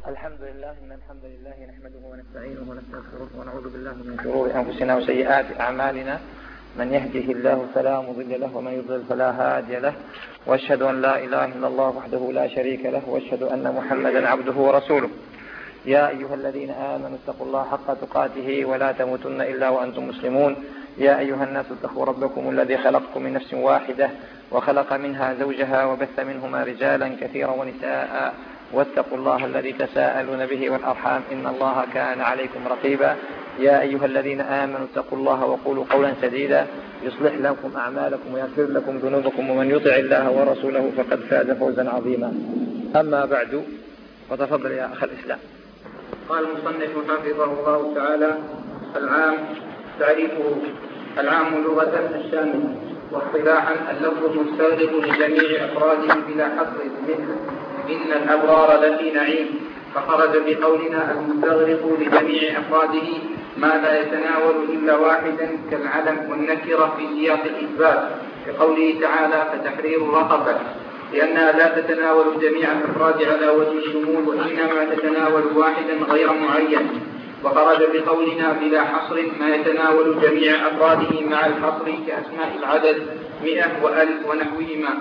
الحمد لله إن الحمد لله نحمده ونستعينه ونستغفره ونعوذ بالله من شرور أنفسنا وسيئات أعمالنا. من يهده الله فلا مضل له ومن يضلل فلا هادي له، وأشهد أن لا إله إلا الله وحده لا شريك له، وأشهد أن محمدا عبده ورسوله. يا أيها الذين آمنوا اتقوا الله حق تقاته ولا تموتن إلا وأنتم مسلمون. يا أيها الناس اتقوا ربكم الذي خلقكم من نفس واحدة وخلق منها زوجها وبث منهما رجالا كثيرا ونساء، واتقوا الله الذي تساءلون به والأرحام إن الله كان عليكم رقيبا. يا أيها الذين آمنوا اتقوا الله وقولوا قولا سديدا يصلح لكم أعمالكم ويغفر لكم ذنوبكم، ومن يطع الله ورسوله فقد فاز فوزا عظيما. أما بعد، فتفضل يا أخ الإسلام. قال المصنف حفظه الله تعالى: العام تعريفه: العام لغة الشامل، واصطلاحا اللفظ المستغرق لجميع أفراده بلا حصر، مثل إن الأبرار لفي نعيم، فخرج بقولنا المستغرق لجميع أفراده ما لا يتناول إلا واحدا كالعلم والنكرة في سياق الإثبات، كقوله تعالى: فتحرير رقبة، لأنها لا تتناول جميع الأفراد على وجه الشمول، وإنما تتناول واحدا غير معين. وخرج بقولنا بلا حصر ما يتناول جميع أفراده مع الحصر، كأسماء العدد 100 و1000 ونحوهما.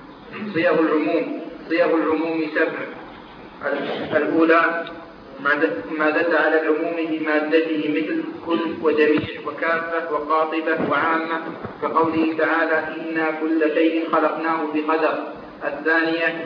صيغ العموم 7. الأولى ما دل على العموم بمادته، مثل كل وجميع وكافة وقاطبة وعامة، كقوله تعالى: إنا كل شيء خلقناه بقدر. الثانية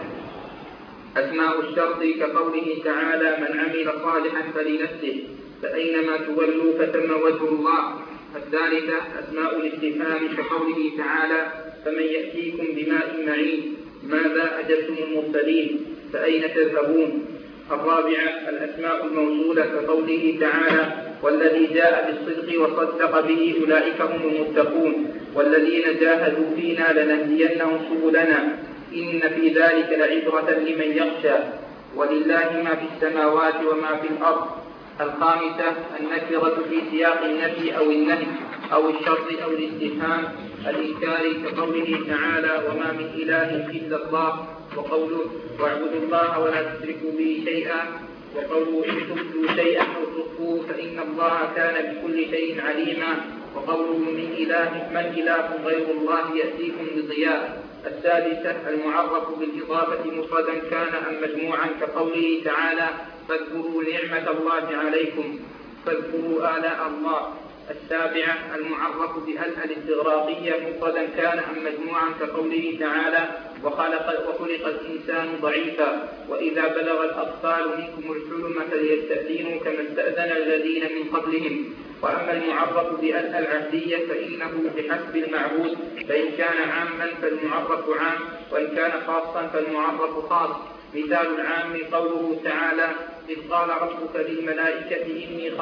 أسماء الشرط، كقوله تعالى: من عمل صالحا فلنفسه، فأينما تولوا فثم وجه الله. الثالثة أسماء الاستفهام، كقوله تعالى: فمن يأتيكم بماء معين، ماذا أجبتم المرسلين، فأين تذهبون. الرابعة الأسماء الموصولة، كقوله تعالى: والذي جاء بالصدق وصدق به أولئك هم المتقون، والذين جاهدوا فينا لنهدينهم سبلنا، إن في ذلك لعبرة لمن يخشى، ولله ما في السماوات وما في الأرض. الخامسة النكرة في سياق النفي أو النهي أو الشرط أو الاستفهام الإنكاري، كقوله تعالى: وما من إله إلا الله، وقوله: واعبدوا الله ولا تشركوا به شيئا، وقوله: إن تبدوا شيئا أو تخفوه فإن الله كان بكل شيء عليما، وقوله: من إله غير الله يأتيكم بضياء. السادسة المعرف بالإضافة مفردا كان أم مجموعا، كقوله تعالى: فاذكروا نعمة الله عليكم، فاذكروا آلاء الله. السابعة المعرف بأل الاستغراقية مفردا كان أم مجموعا، كقوله تعالى: وخلق الإنسان ضعيفا، وإذا بلغ الأطفال منكم الحلم فليستأذنوا كما استأذن الذين من قبلهم. وأما المعرف بأل العهدية فإنه بحسب المعبود، فإن كان عاما فالمعرف عام، وإن كان خاصا فالمعرف خاص. مثال العام قوله تعالى: إذ قال ربك للملائكة إني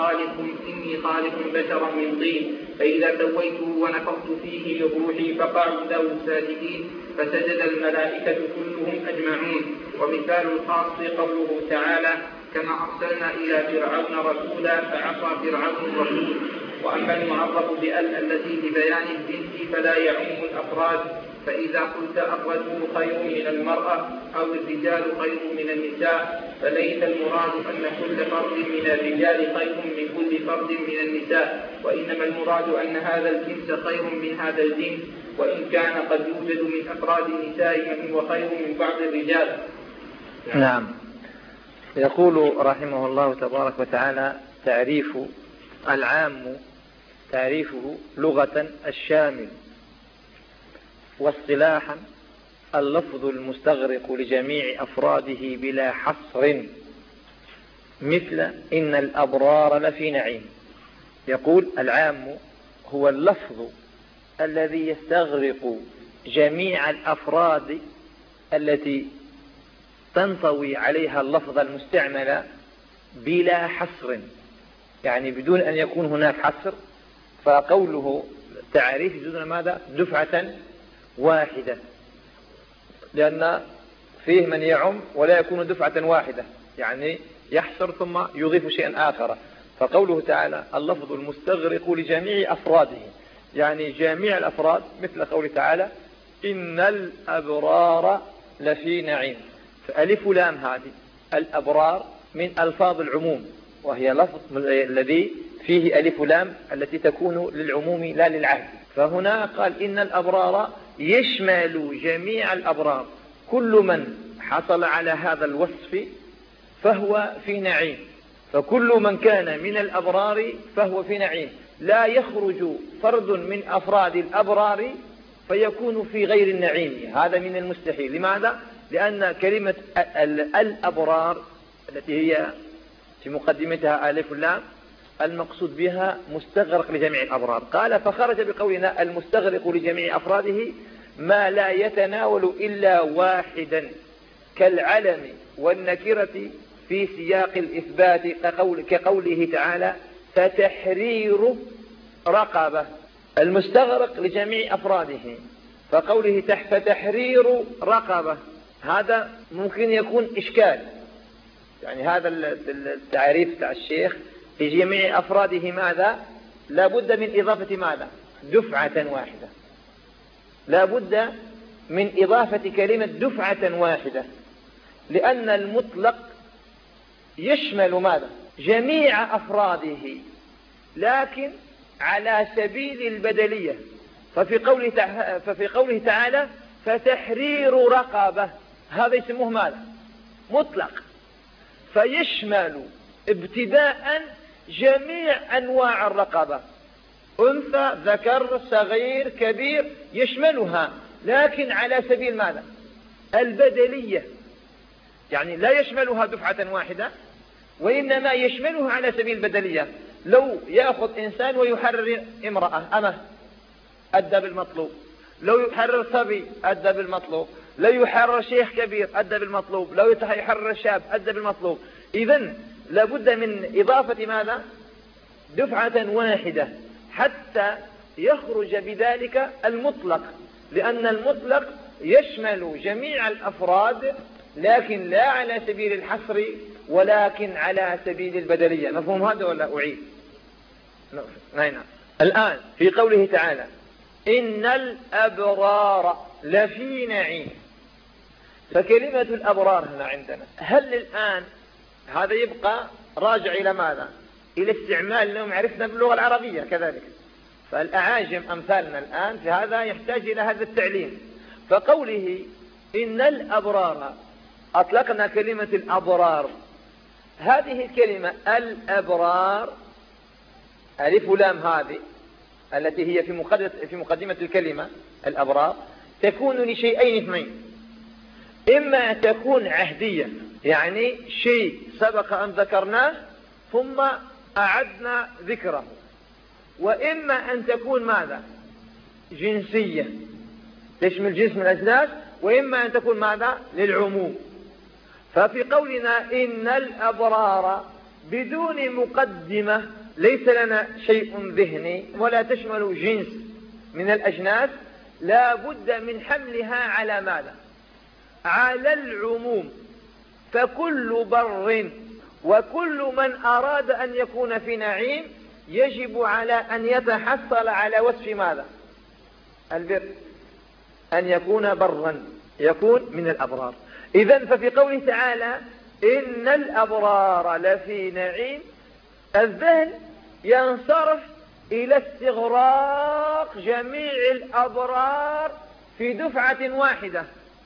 خالق بشرا من طين، فإذا سويته ونفخت فيه من روحي فقعوا له ساجدين، فسجد الملائكة كلهم أجمعون. ومثال الخاص قوله تعالى: كما أرسلنا إلى فرعون رسولا فعصى فرعون الرسول. وأما المعرف بأل التي لبيان الجنس فلا يعم الأفراد، فإذا قلت الرجل خير من المرأة أو الرجال خير من النساء، فليس المراد أن كل فرد من الرجال خير من كل فرد من النساء، وإنما المراد أن هذا الجنس خير من هذا الجنس، وإن كان قد يوجد من أفراد النساء من هو خير من بعض الرجال. نعم. يقول رحمه الله تبارك وتعالى: تعريف العام تعريفه لغة الشامل، واصطلاحا اللفظ المستغرق لجميع أفراده بلا حصر، مثل إن الأبرار لفي نعيم. يقول: العام هو اللفظ الذي يستغرق جميع الأفراد التي تنطوي عليها اللفظ المستعمل بلا حصر، يعني بدون أن يكون هناك حصر. فقوله تعريف يجوز ماذا؟ دفعة واحدة، لأن فيه من يعم ولا يكون دفعة واحدة، يعني يحصر ثم يضيف شيئا آخر. فقوله تعالى اللفظ المستغرق لجميع أفراده، يعني جميع الأفراد، مثل قوله تعالى: إن الأبرار لفي نعيم. فألف لام هذه الأبرار من ألفاظ العموم، وهي لفظ الذي فيه ألف لام التي تكون للعموم لا للعهد. فهنا قال إن الأبرار يشمل جميع الأبرار، كل من حصل على هذا الوصف فهو في نعيم، فكل من كان من الأبرار فهو في نعيم، لا يخرج فرد من أفراد الأبرار فيكون في غير النعيم، هذا من المستحيل. لماذا؟ لأن كلمة الأبرار التي هي في مقدمتها ألف لام المقصود بها مستغرق لجميع الأبرار. قال فخرج بقولنا المستغرق لجميع أفراده ما لا يتناول إلا واحدا كالعلم والنكرة في سياق الإثبات كقوله تعالى فتحرير رقبة، المستغرق لجميع أفراده، فقوله فتحرير رقبة هذا ممكن يكون إشكال، يعني هذا التعريف تاع الشيخ في جميع أفراده ماذا؟ لا بد من إضافة ماذا؟ دفعة واحدة، لا بد من إضافة كلمة دفعة واحدة، لأن المطلق يشمل ماذا؟ جميع أفراده لكن على سبيل البدلية. ففي قوله تعالى فتحرير رقبة هذا يسموه ماذا؟ مطلق، فيشمل ابتداء جميع أنواع الرقبة، أنثى ذكر صغير كبير يشملها، لكن على سبيل ماذا؟ البدلية، يعني لا يشملها دفعة واحدة، وإنما يشملها على سبيل البدلية. لو يأخذ إنسان ويحرر امرأة أمه أدى بالمطلوب، لو يحرر صبي أدى بالمطلوب، لو يحرر شيخ كبير أدى بالمطلوب، لو يحرر شاب أدى بالمطلوب. إذن لابد من إضافة ماذا؟ دفعة واحدة حتى يخرج بذلك المطلق، لأن المطلق يشمل جميع الأفراد لكن لا على سبيل الحصر ولكن على سبيل البدلية. مفهوم هذا ولا أعيد؟ نعم. الآن في قوله تعالى إن الأبرار لفي نعيم، فكلمة الأبرار هنا عندنا هل الآن هذا يبقى راجع إلى ماذا؟ إلى استعمال لهم عرفنا باللغة العربية كذلك، فالأعاجم أمثالنا الآن في هذا يحتاج إلى هذا التعليم. فقوله إن الأبرار أطلقنا كلمة الأبرار، هذه الكلمة الأبرار ألف لام هذه التي هي في مقدمة الكلمة الأبرار تكون لشيئين اثنين، إما تكون عهدية يعني شيء سبق أن ذكرناه ثم أعدنا ذكره، وإما أن تكون ماذا؟ جنسية تشمل جنس من الأجناس، وإما أن تكون ماذا؟ للعموم. ففي قولنا إن الأبرار بدون مقدمة ليس لنا شيء ذهني ولا تشمل جنس من الأجناس، لا بد من حملها على ماذا؟ على العموم، فكل بر وكل من أراد أن يكون في نعيم يجب على أن يتحصل على وصف ماذا؟ البر، أن يكون برا، يكون من الأبرار. إذن ففي قوله تعالى إن الأبرار لفي نعيم الذهن ينصرف إلى استغراق جميع الأبرار في دفعة واحدة،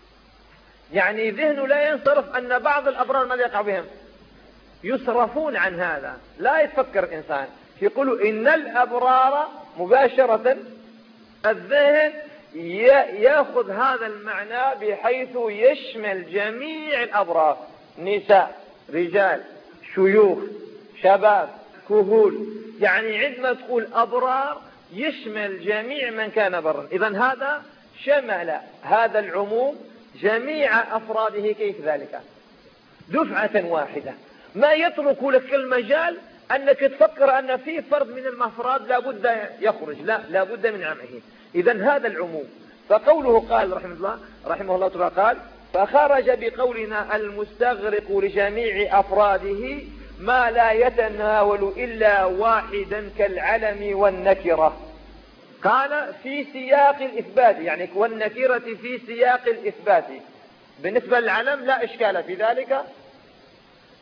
يعني ذهنه لا ينصرف أن بعض الأبرار ماذا يقع بهم؟ يصرفون عن هذا، لا يتفكر إنسان يقول إن الأبرار مباشرة الذهن يأخذ هذا المعنى بحيث يشمل جميع الأبرار، نساء رجال شيوخ شباب كهول، يعني عندما تقول أبرار يشمل جميع من كان برا. إذن هذا شمل هذا العموم جميع أفراده، كيف ذلك؟ دفعة واحدة، ما يترك لك المجال أنك تفكر أن في فرد من المفراد لابد يخرج، لا بد من عمه. إذن هذا العموم. فقوله قال رحمه الله تعالى قال فخرج بقولنا المستغرق لجميع أفراده ما لا يتناول إلا واحدا كالعلم والنكرة. قال في سياق الإثبات، يعني والنكرة في سياق الإثبات. بالنسبة للعلم لا إشكال في ذلك،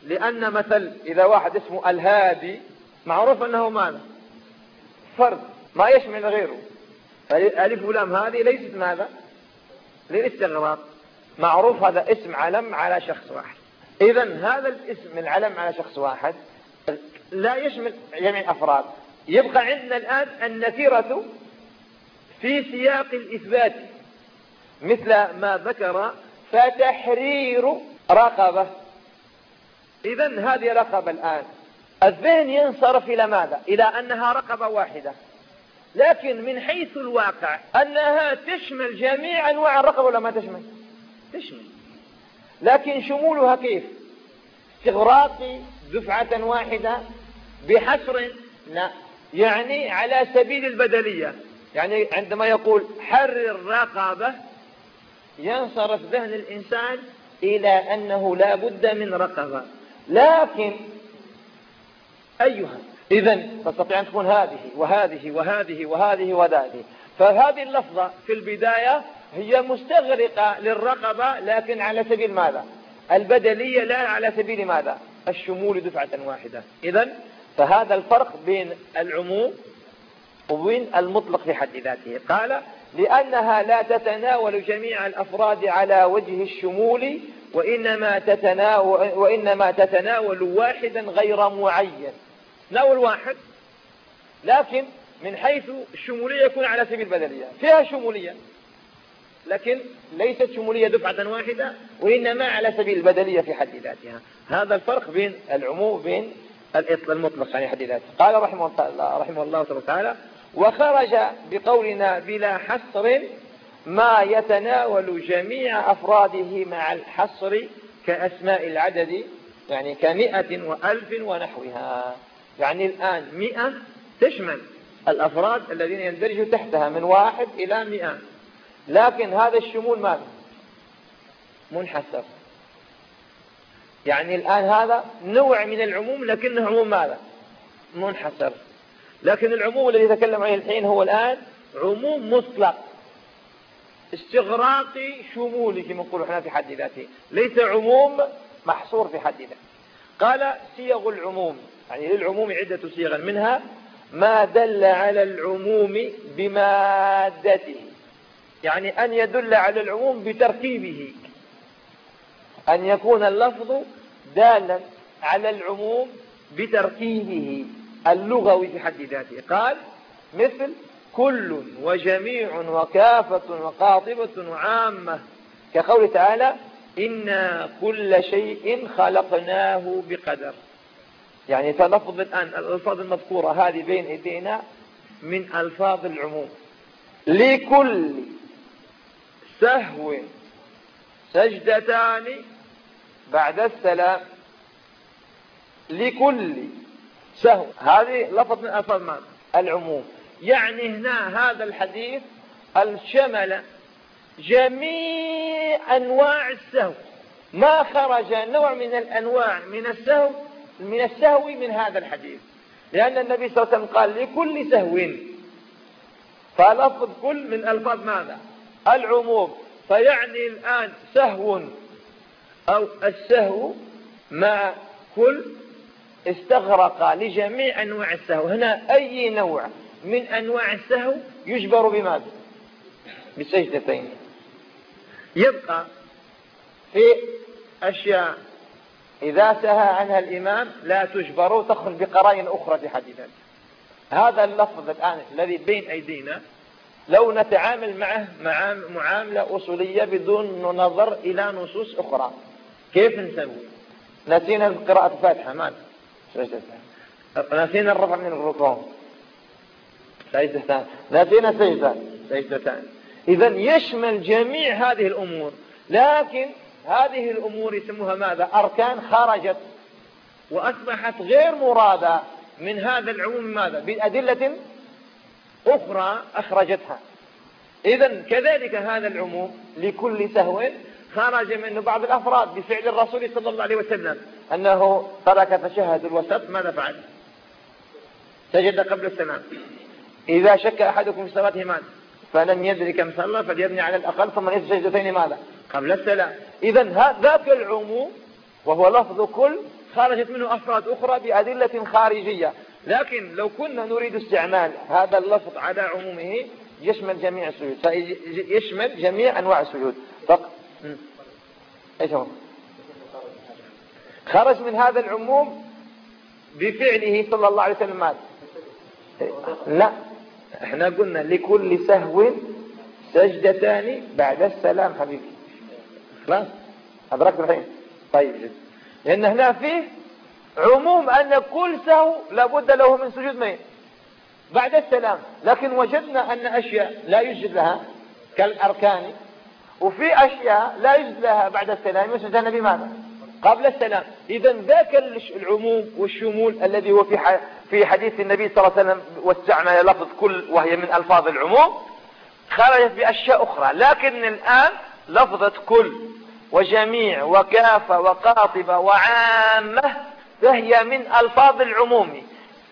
لأن مثل إذا واحد اسمه الهادي معروف أنه ماذا؟ فرد ما يشمل غيره. ألف ولام هذه ليست ماذا؟ للاستغراق، معروف هذا اسم علم على شخص واحد. إذن هذا الاسم العلم على شخص واحد لا يشمل جميع الأفراد. يبقى عندنا الآن النكرة في سياق الإثبات مثل ما ذكر فتحرير رقبة. إذن هذه رقبة الآن الذهن ينصرف إلى ماذا؟ إلى أنها رقبة واحدة، لكن من حيث الواقع أنها تشمل جميع أنواع الرقبة ولا ما تشمل؟ تشمل، لكن شمولها كيف؟ استغراق دفعة واحدة بحصر؟ لا، يعني على سبيل البدلية. يعني عندما يقول حرر رقبة ينصرف ذهن الإنسان إلى أنه لا بد من رقبة، لكن أيها إذن تستطيع أن تكون هذه وهذه وهذه وهذه وهذه. فهذه اللفظة في البداية هي مستغرقة للرقبة، لكن على سبيل ماذا؟ البدلية، لا على سبيل ماذا؟ الشمول دفعة واحدة. إذن فهذا الفرق بين العموم وبين المطلق في حد ذاته. قال لأنها لا تتناول جميع الأفراد على وجه الشمول، وإنما تتناول واحدا غير معين. تناول واحد، لكن من حيث الشمولية يكون على سبيل البدلية، فيها شمولية لكن ليست شمولية دفعة واحدة، وإنما على سبيل البدلية في حد ذاتها. هذا الفرق بين العموم وبين المطلق يعني حد ذاته. قال رحمه الله تعالى وخرج بقولنا بلا حصر ما يتناول جميع أفراده مع الحصر كأسماء العدد، يعني ك100 و1000 ونحوها. يعني الآن 100 تشمل الأفراد الذين يندرجوا تحتها من 1 إلى 100، لكن هذا الشمول ماذا؟ منحصر. يعني الآن هذا نوع من العموم لكنه عموم ماذا؟ منحصر. لكن العموم الذي يتكلم عنه الحين هو الآن عموم مطلق استغراقي شمولي كما نقول احنا في حد ذاته، ليس عموم محصور في حد ذاته. قال صيغ العموم، يعني للعموم عدة صيغ، منها ما دل على العموم بمادته، يعني أن يدل على العموم بتركيبه، أن يكون اللفظ دالا على العموم بتركيبه اللغوي في حد ذاته. قال مثل كل وجميع وكافة وقاطبة وعامة، كقوله تعالى إنا كل شيء خلقناه بقدر. يعني تلفظ الآن الألفاظ المذكورة هذه بين ايدينا من ألفاظ العموم. لكل سهو سجدتان بعد السلام. لكل سهو هذه لفظ من ألفاظ العموم. يعني هنا هذا الحديث الشمل جميع أنواع السهو، ما خرج نوع من الأنواع من السهو من هذا الحديث، لأن النبي صلى الله عليه وسلم قال لكل سهو، فلفظ كل من ألفاظ ماذا؟ العموم. فيعني الآن سهو أو السهو مع كل استغرق لجميع أنواع السهو. هنا أي نوع من أنواع السهو يجبر بماذا؟ بسجدتين. يبقى في أشياء إذا سهى عنها الإمام لا تجبر وتخرج بقرائن أخرى في حد ذاتها. هذا اللفظ الآن الذي بين أيدينا لو نتعامل معه معاملة أصولية بدون نظر إلى نصوص أخرى كيف نسوي؟ نسينا قراءة الفاتحة ماذا؟ نسينا الرفع من الركوع سجدتان، نسينا سجدتان. إذن يشمل جميع هذه الأمور، لكن هذه الأمور يسموها ماذا؟ أركان خرجت وأصبحت غير مرادة من هذا العموم ماذا؟ بأدلة أخرى أخرجتها. إذن كذلك هذا العموم لكل سهو خرج منه بعض الأفراد بفعل الرسول صلى الله عليه وسلم، أنه ترك تشهد الوسط ماذا فعل؟ سجد قبل السلام. إذا شك أحدكم في صلاته ماذا؟ فلن يدري كم صلى فليبني على الأقل ثم يسجد سجدتين ماذا؟ قبل السلام. إذن ذاك العموم وهو لفظ كل خرجت منه أفراد أخرى بأدلة خارجية. لكن لو كنا نريد استعمال هذا اللفظ على عمومه يشمل جميع السجود، يشمل جميع أنواع السجود فقط. إيش هو؟ خرج من هذا العموم بفعله صلى الله عليه وسلم ماذا؟ لا، احنا قلنا لكل سهو سجدتان بعد السلام حبيبي. خلاص أدركت الحين؟ طيب جدا. لأن هنا فيه عموم أن كل سهو لابد له من سجود مين؟ بعد السلام. لكن وجدنا أن أشياء لا يسجد لها كالأركان، وفي أشياء لا يسجد لها بعد السلام يسجد لها بماذا؟ قبل السلام. إذا ذاك العموم والشمول الذي هو في حديث النبي صلى الله عليه وسلم واستعمل لفظ كل وهي من ألفاظ العموم خرجت بأشياء أخرى. لكن الآن لفظة كل وجميع وكافة وقاطبة وعامة فهي من ألفاظ العموم.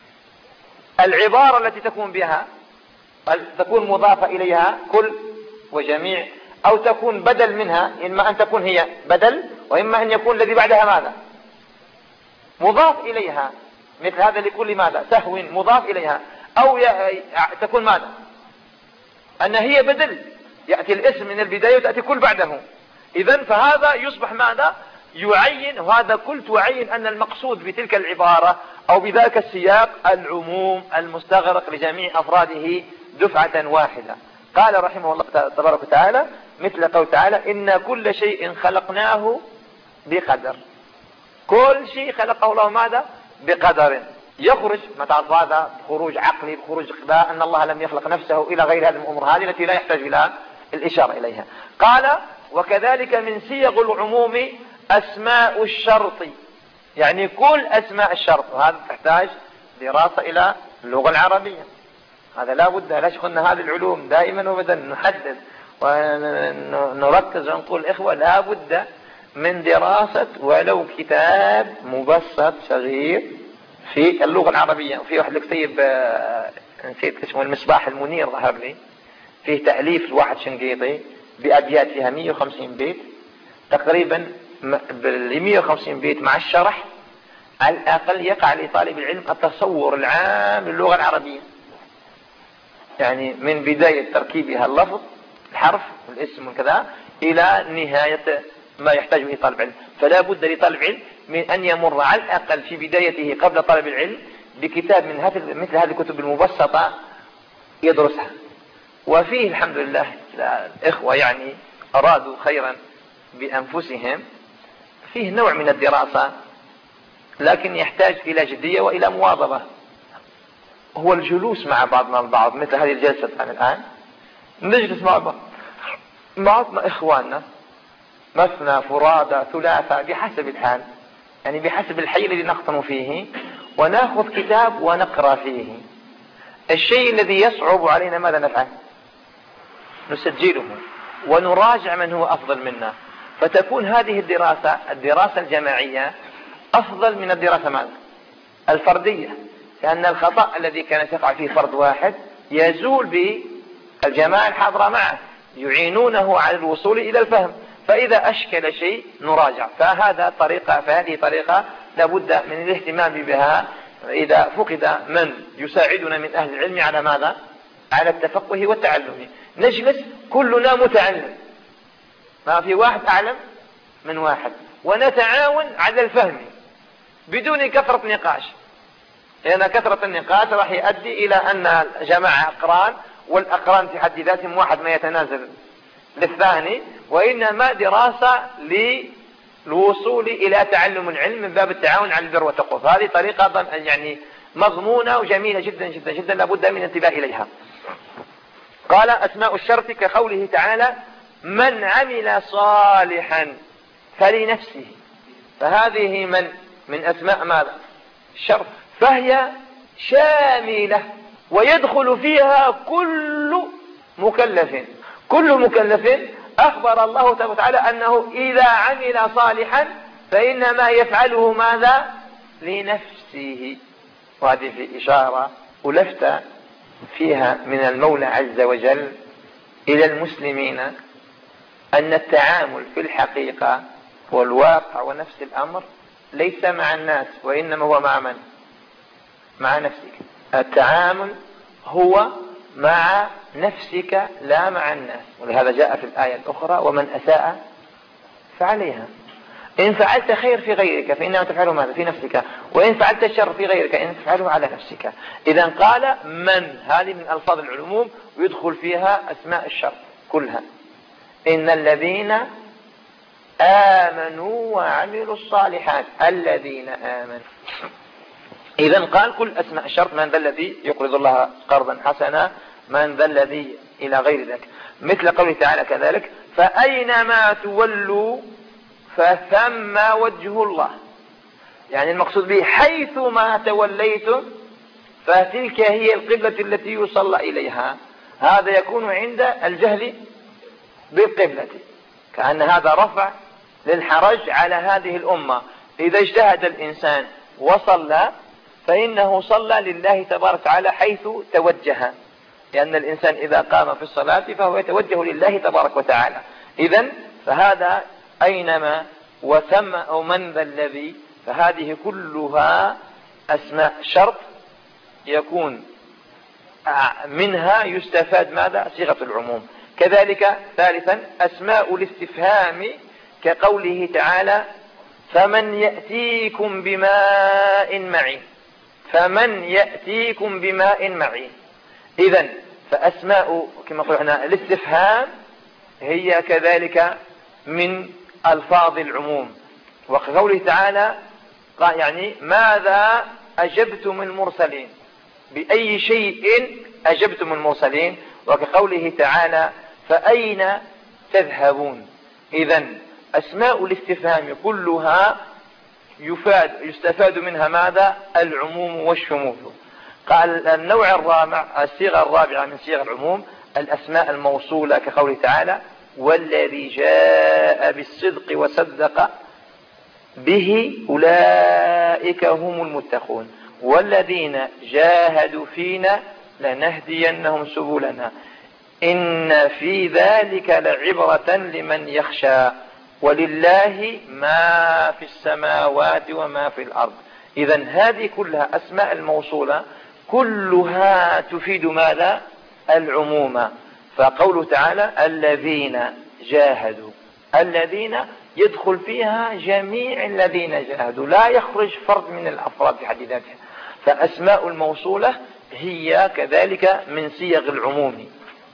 العبارة التي تكون بها تكون مضافة إليها كل وجميع، أو تكون بدل منها، إما أن تكون هي بدل وإما أن يكون الذي بعدها ماذا؟ مضاف إليها، مثل هذا لكل ماذا؟ سهو مضاف إليها، أو تكون ماذا؟ أن هي بدل، يأتي الاسم من البداية وتأتي كل بعده. إذن فهذا يصبح ماذا؟ يعين، وهذا كل تعين أن المقصود بتلك العبارة أو بذاك السياق العموم المستغرق لجميع أفراده دفعة واحدة. قال رحمه الله تبارك وتعالى مثل قول تعالى إن كل شيء خلقناه بقدر. كل شيء خلقه الله ماذا؟ بقدر. يخرج ما تعرف هذا خروج عقلي بخروج إخباء أن الله لم يخلق نفسه إلى غير هذه الأمور هذه التي لا يحتاج إلى الإشارة إليها. قال وكذلك من صيغ العموم أسماء الشرط، يعني كل أسماء الشرط، وهذا تحتاج دراسة إلى اللغة العربية. هذا لا بد، لا شك أن هذه العلوم دائما وابدا نحدد ونركز ونقول الإخوة لا بد من دراسة ولو كتاب مبسط صغير في اللغة العربية. وفي واحد الكتيب نسيت اسمه المصباح المنير ظهر لي، فيه تأليف الواحد شنقيطي بأبيات فيها 150 بيت تقريبا. بال 150 بيت مع الشرح على الأقل يقع لطالب العلم التصور العام للغة العربية، يعني من بداية تركيبها اللفظ الحرف والاسم وكذا إلى نهاية ما يحتاجه إليه طالب العلم. فلا بد لطالب العلم من أن يمر على الأقل في بدايته قبل طالب العلم بكتاب من مثل هذه الكتب المبسطة يدرسها. وفيه الحمد لله الإخوة يعني أرادوا خيرا بأنفسهم، فيه نوع من الدراسة لكن يحتاج إلى جدية وإلى مواظبة. هو الجلوس مع بعضنا البعض مثل هذه الجلسة الآن، نجلس مع إخواننا مثنى فرادى ثلاثة بحسب الحال، يعني بحسب الحي الذي نقطن فيه، ونأخذ كتاب ونقرأ فيه. الشيء الذي يصعب علينا ماذا نفعل؟ نسجله ونراجع من هو أفضل منا، فتكون هذه الدراسة الجماعية أفضل من الدراسة ماذا؟ الفردية، لأن الخطأ الذي كان يقع فيه فرد واحد يزول بالجماعة الحاضرة معه، يعينونه على الوصول إلى الفهم. فإذا أشكل شيء نراجع. فهذه طريقة لابد من الاهتمام بها إذا فقد من يساعدنا من أهل العلم على ماذا؟ على التفقه والتعلم. نجلس كلنا متعلم، ما في واحد أعلم من واحد، ونتعاون على الفهم بدون كثرة نقاش، لأن كثرة النقاش راح يؤدي إلى أن جماعة أقران، والأقران في حد ذاتهم واحد ما يتنازل للثاني، وإنما دراسة للوصول إلى تعلم العلم من باب التعاون على البر والتقوى. هذه طريقة يعني مضمونة وجميلة جدا جدا جدا، لابد من الانتباه إليها. قال أسماء الشرط كقوله تعالى من عمل صالحا فلنفسه، فهذه من أسماء ماذا؟ الشرط، فهي شاملة ويدخل فيها كل مكلف. كل مكلف أخبر الله تعالى أنه إذا عمل صالحا فإنما يفعله ماذا؟ لنفسه. وهذه في إشارة ولفتة فيها من المولى عز وجل إلى المسلمين أن التعامل في الحقيقة والواقع ونفس الأمر ليس مع الناس، وإنما هو مع من؟ مع نفسك. التعامل هو مع نفسك لا مع الناس، ولهذا جاء في الآية الأخرى ومن أساء فعليها. إن فعلت خير في غيرك فإنما تفعله ماذا؟ في نفسك، وإن فعلت الشر في غيرك إن تفعله على نفسك. إذا قال من، هذه من ألفاظ العموم ويدخل فيها أسماء الشر كلها. إن الذين آمنوا وعملوا الصالحات، الذين آمنوا. إذا قال كل أسماء الشرط، من ذا الذي يقرض الله قرضا حسنا، من ذا الذي إلى غير ذلك. مثل قوله تعالى كذلك فأينما تولوا فثم وجه الله، يعني المقصود به حيث ما توليتم فتلك هي القبلة التي يصلى إليها. هذا يكون عند الجهل بالقبلة، كأن هذا رفع للحرج على هذه الأمة. إذا اجتهد الإنسان وصلى فإنه صلى لله تبارك وتعالى حيث توجه، لأن الإنسان إذا قام في الصلاة فهو يتوجه لله تبارك وتعالى. إذن فهذا أينما وثم أو من ذا الذي، فهذه كلها أسماء شرط يكون منها يستفاد ماذا؟ صيغة العموم. كذلك ثالثا أسماء الاستفهام كقوله تعالى فمن يأتيكم بماء معين، فمن يأتيكم بماء معين. إذن فأسماء كما قلنا الاستفهام هي كذلك من ألفاظ العموم. وقوله تعالى يعني ماذا أجبتم المرسلين، بأي شيء أجبتم المرسلين. وكقوله تعالى فأين تذهبون. إذن أسماء الاستفهام كلها يستفاد منها ماذا؟ العموم والشمول. قال النوع الرابع، الصيغة الرابعة من صيغ العموم الأسماء الموصولة كقوله تعالى والذي جاء بالصدق وصدق به أولئك هم المتقون، والذين جاهدوا فينا لنهدينهم سبلنا إن في ذلك لعبرة لمن يخشى ولله ما في السماوات وما في الأرض. إذن هذه كلها أسماء الموصولة كلها تفيد ماذا؟ العموم. فقوله تعالى الذين جاهدوا، الذين يدخل فيها جميع الذين جاهدوا، لا يخرج فرد من الأفراد في حد ذاتها. فأسماء الموصولة هي كذلك من صيغ العموم.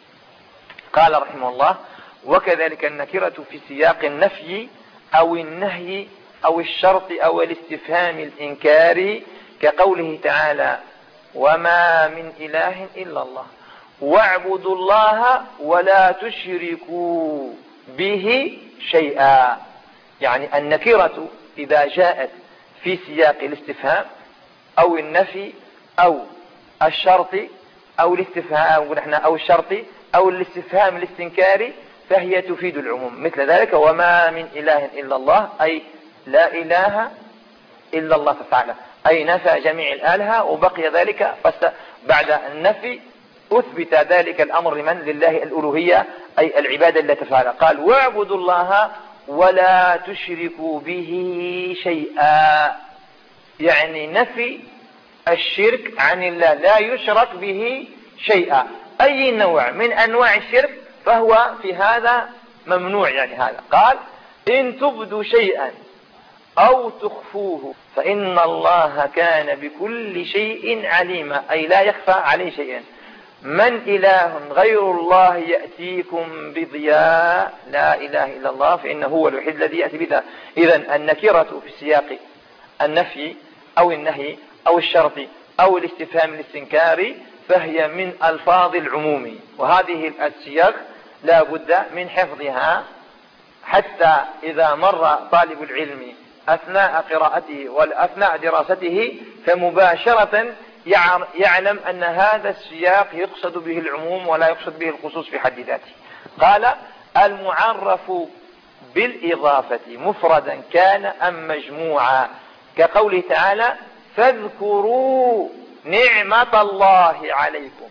قال رحمه الله وكذلك النكرة في سياق النفي أو النهي أو الشرط أو الاستفهام الإنكاري كقوله تعالى وما من إله إلا الله واعبدوا الله ولا تشركوا به شيئا. يعني النكرة إذا جاءت في سياق الاستفهام أو النفي أو الشرط أو الاستفهام أو الشرط أو الاستفهام الاستنكاري فهي تفيد العموم. مثل ذلك وما من إله إلا الله أي لا إله إلا الله تعالى، أي نفى جميع الآلهة وبقي ذلك بعد النفي أثبت ذلك الأمر لمن؟ لله الألوهية أي العبادة التي تفعل. قال واعبدوا الله ولا تشركوا به شيئا، يعني نفي الشرك عن الله، لا يشرك به شيئا. أي نوع من أنواع الشرك فهو في هذا ممنوع. يعني هذا قال إن تبدوا شيئا أو تخفوه فإن الله كان بكل شيء عليما، أي لا يخفى عليه شيئا. من إله غير الله يأتيكم بضياء لا إله إلا الله فإنه هو الوحيد الذي يأتي بذا. إذن النكرة في سياق النفي أو النهي أو الشرط أو الاستفهام الاستنكاري فهي من ألفاظ العموم. وهذه السياق لا بد من حفظها حتى إذا مر طالب العلم أثناء قراءته وأثناء دراسته فمباشرة يعلم أن هذا السياق يقصد به العموم ولا يقصد به الخصوص في حد ذاته. قال المعرف بالإضافة مفردا كان أم مجموعا كقوله تعالى فاذكروا نعمة الله عليكم.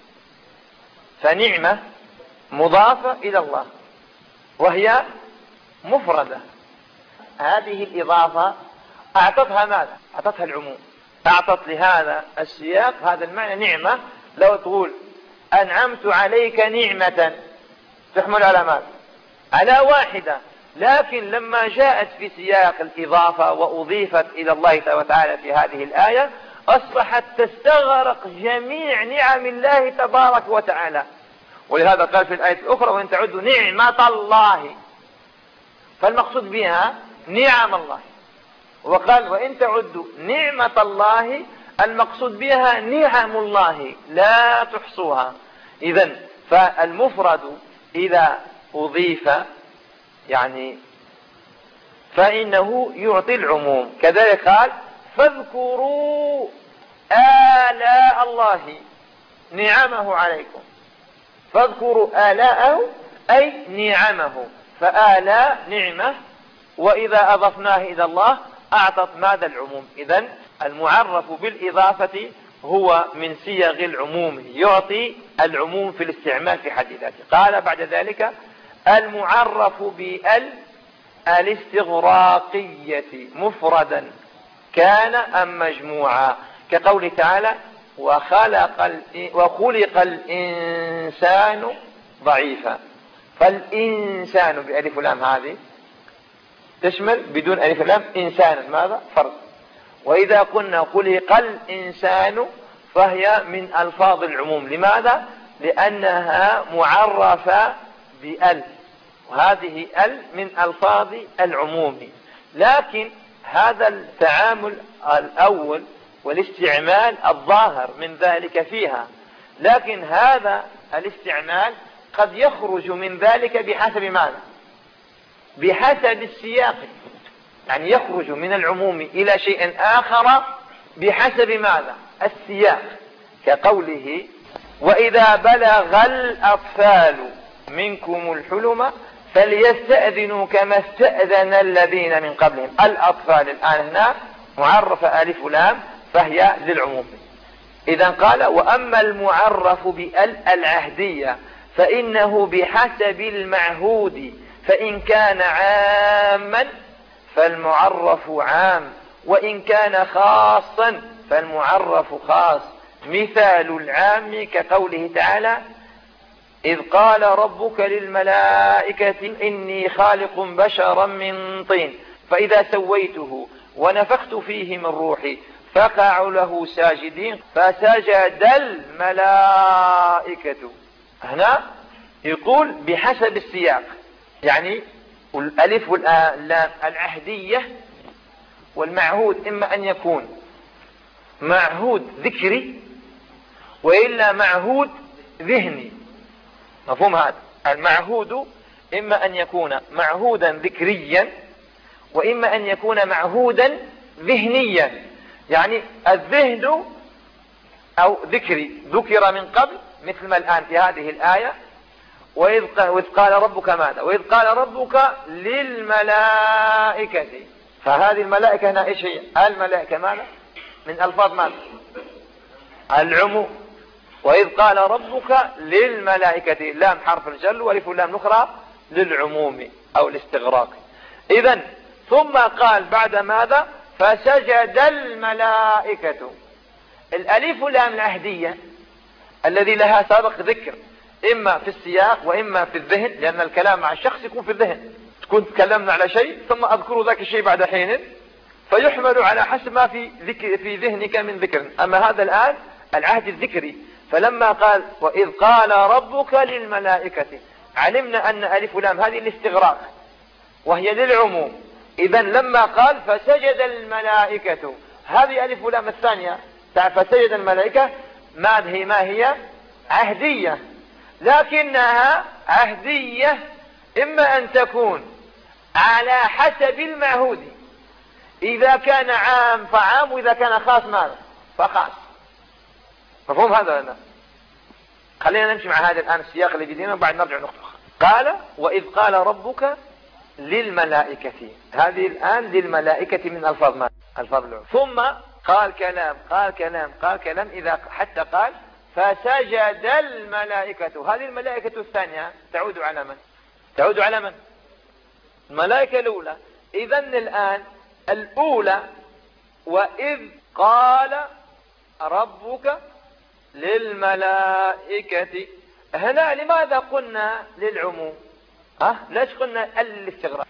فنعمة مضافة إلى الله وهي مفردة. هذه الإضافة أعطتها ماذا؟ أعطتها العموم، أعطت لهذا السياق هذا المعنى نعمة. لو تقول أنعمت عليك نعمة تحمل على ماذا؟ على واحدة، لكن لما جاءت في سياق الإضافة وأضيفت إلى الله تعالى في هذه الآية أصبحت تستغرق جميع نعم الله تبارك وتعالى. ولهذا قال في الآية الأخرى وإن تعدوا نعمة الله، فالمقصود بها نعم الله. وقال وإن تعدوا نعمة الله، المقصود بها نعم الله لا تحصوها. إذن فالمفرد إذا أضيف يعني فإنه يعطي العموم. كذلك قال فاذكروا آلاء الله نعمه عليكم، فاذكروا آلاءه أي نعمه، فآلاء نعمة، وإذا أضفناه إلى الله أعطت ماذا؟ العموم. إذن المعرف بالإضافة هو من صيغ العموم، يعطي العموم في الاستعمال في حد ذاته. قال بعد ذلك المعرف بال الاستغراقية مفردا كان أم مجموعا، كقول تعالى وخلق الإنسان ضعيفا. فالإنسان بألف لام هذه تشمل بدون ألف لام إنسانا ماذا؟ فرد. وإذا قلنا خلق الإنسان فهي من ألفاظ العموم. لماذا؟ لأنها معرفة بأل، وهذه ال من ألفاظ العموم. لكن هذا التعامل الأول والاستعمال الظاهر من ذلك فيها، لكن هذا الاستعمال قد يخرج من ذلك بحسب ماذا؟ بحسب السياق، يعني يخرج من العموم إلى شيء آخر بحسب ماذا؟ السياق، كقوله وإذا بلغ الأطفال منكم الحلم فليستأذنوا كما استأذن الذين من قبلهم. الأطفال الآن هنا معرفة ألف لام فهي للعموم. إذا قال وأما المعرف بال العهدية فإنه بحسب المعهود، فإن كان عاما فالمعرف عام، وإن كان خاصا فالمعرف خاص. مثال العام كقوله تعالى إذ قال ربك للملائكة إني خالق بشرا من طين فإذا سويته ونفخت فيه من روحي فقعوا له ساجدين فسجد الملائكة. هنا يقول بحسب السياق، يعني الألف واللام العهدية والمعهود إما أن يكون معهود ذكري وإلا معهود ذهني. مفهوم هذا؟ المعهود إما أن يكون معهودا ذكريا وإما أن يكون معهودا ذهنيا، يعني الذهن أو ذكري ذكر من قبل مثل ما الآن في هذه الآية وإذ قال ربك ماذا؟ وإذ قال ربك للملائكة. فهذه الملائكة هنا إيش هي؟ الملائكة ماذا؟ من ألفاظ ماذا؟ العموم. وإذ قال ربك للملائكة، لام حرف الجر والف لام الأخرى للعموم أو الاستغراق. إذن ثم قال بعد ماذا؟ فسجد الملائكة. الألف لام العهدية الذي لها سابق ذكر إما في السياق وإما في الذهن، لأن الكلام مع الشخص يكون في الذهن، تكون تكلمنا على شيء ثم أذكر ذاك الشيء بعد حين فيحمل على حسب ما في ذهنك من ذكر. أما هذا الآن العهد الذكري، فلما قال وإذ قال ربك للملائكة علمنا أن ألف لام هذه الاستغراق وهي للعموم. إذن لما قال فسجد الملائكة هذه ألف لام الثانية فسجد الملائكة ما هي عهدية، لكنها عهدية إما أن تكون على حسب المعهود، إذا كان عام فعام وإذا كان خاص ماذا؟ فخاص. مفهوم هذا لنا؟ خلينا نمشي مع هذا الآن السياق اللي جدينا وبعد نرجع نقطة أخرى. قال وإذ قال ربك للملائكة، هذه الآن للملائكة من ألفاظ ما؟ ألفاظ العموم. ثم قال كلام إذا حتى قال فسجد الملائكة. هذه الملائكة الثانية تعود على من؟ الملائكة الأولى. إذن الآن الأولى وإذ قال ربك للملائكة. هنا لماذا قلنا للعموم؟ ليش قلنا الاستغراق؟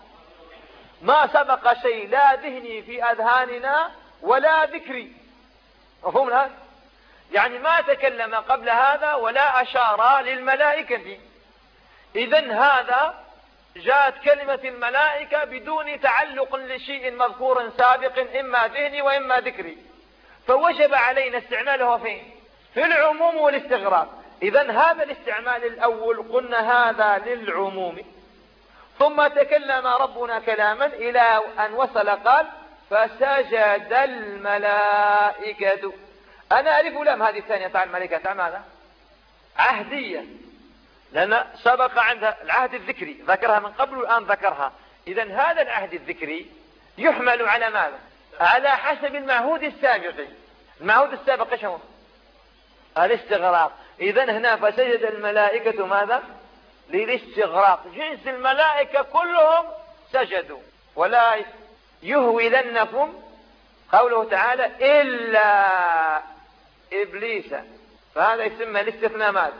ما سبق شيء لا ذهني في أذهاننا ولا ذكري، مفهوم الآن؟ يعني ما تكلم قبل هذا ولا أشار للملائكة. إذن هذا جاءت كلمة الملائكة بدون تعلق لشيء مذكور سابق إما ذهني وإما ذكري، فوجب علينا استعماله فين؟ في العموم والاستغراق. إذن هذا الاستعمال الأول قلنا هذا للعموم، ثم تكلم ربنا كلاما إلى أن وصل قال فسجد الملائكة. أنا ألف لام هذه الثانية تاع الملائكة تاع ماذا؟ عهدية، لأن سبق عندها العهد الذكري ذكرها من قبل والآن ذكرها. إذن هذا العهد الذكري يحمل على ماذا؟ على حسب المعهود السابق. المعهود السابق ايش هو؟ الاستغراق. إذن هنا فسجد الملائكة ماذا؟ للاستغراق، جنس الملائكة كلهم سجدوا. ولا يهولنكم قوله تعالى إلا إبليس، فهذا يسمى الاستثناء مات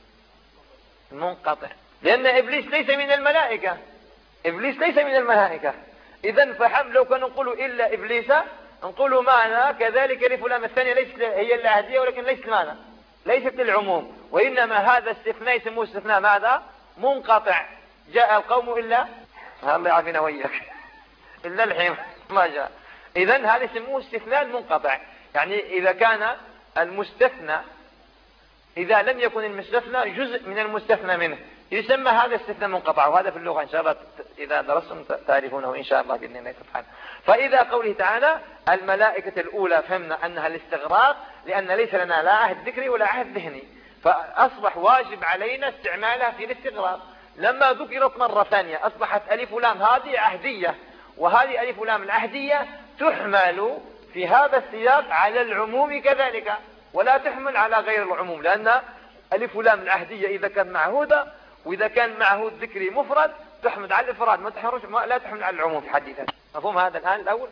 منقطع، لأن إبليس ليس من الملائكة. إبليس ليس من الملائكة. إذن فحم لو كان نقول إلا إبليس نقول ماذا؟ كذلك لفلان الثانية ليست هي العهدية ولكن ليست ماذا؟ ليست للعموم، وإنما هذا استثناء يسموه استثناء ماذا؟ منقطع. جاء القوم إلا الله يعافينا وإياك إلا الحين ما جاء. إذن هذا يسموه استثناء منقطع، يعني إذا كان المستثنى إذا لم يكن المستثنى جزء من المستثنى منه يسمى هذا استثناء منقطع، وهذا في اللغة إن شاء الله إذا درستم تعرفونه إن شاء الله بإذن الله سبحانه. فإذا قوله تعالى الملائكة الأولى فهمنا أنها الاستغراق، لأن ليس لنا لا عهد ذكري ولا عهد ذهني، فأصبح واجب علينا استعمالها في الاستغراق. لما ذكرت مرة ثانية أصبحت ألف لام هذه عهدية، وهذه ألف لام العهدية تحمل في هذا السياق على العموم كذلك، ولا تحمل على غير العموم، لأن ألف لام العهدية إذا كان معهودة وإذا كان معهود ذكري مفرد تحمل على الإفراد، لا تحمل على العموم في حد ذاته. مفهوم هذا الآن الأول؟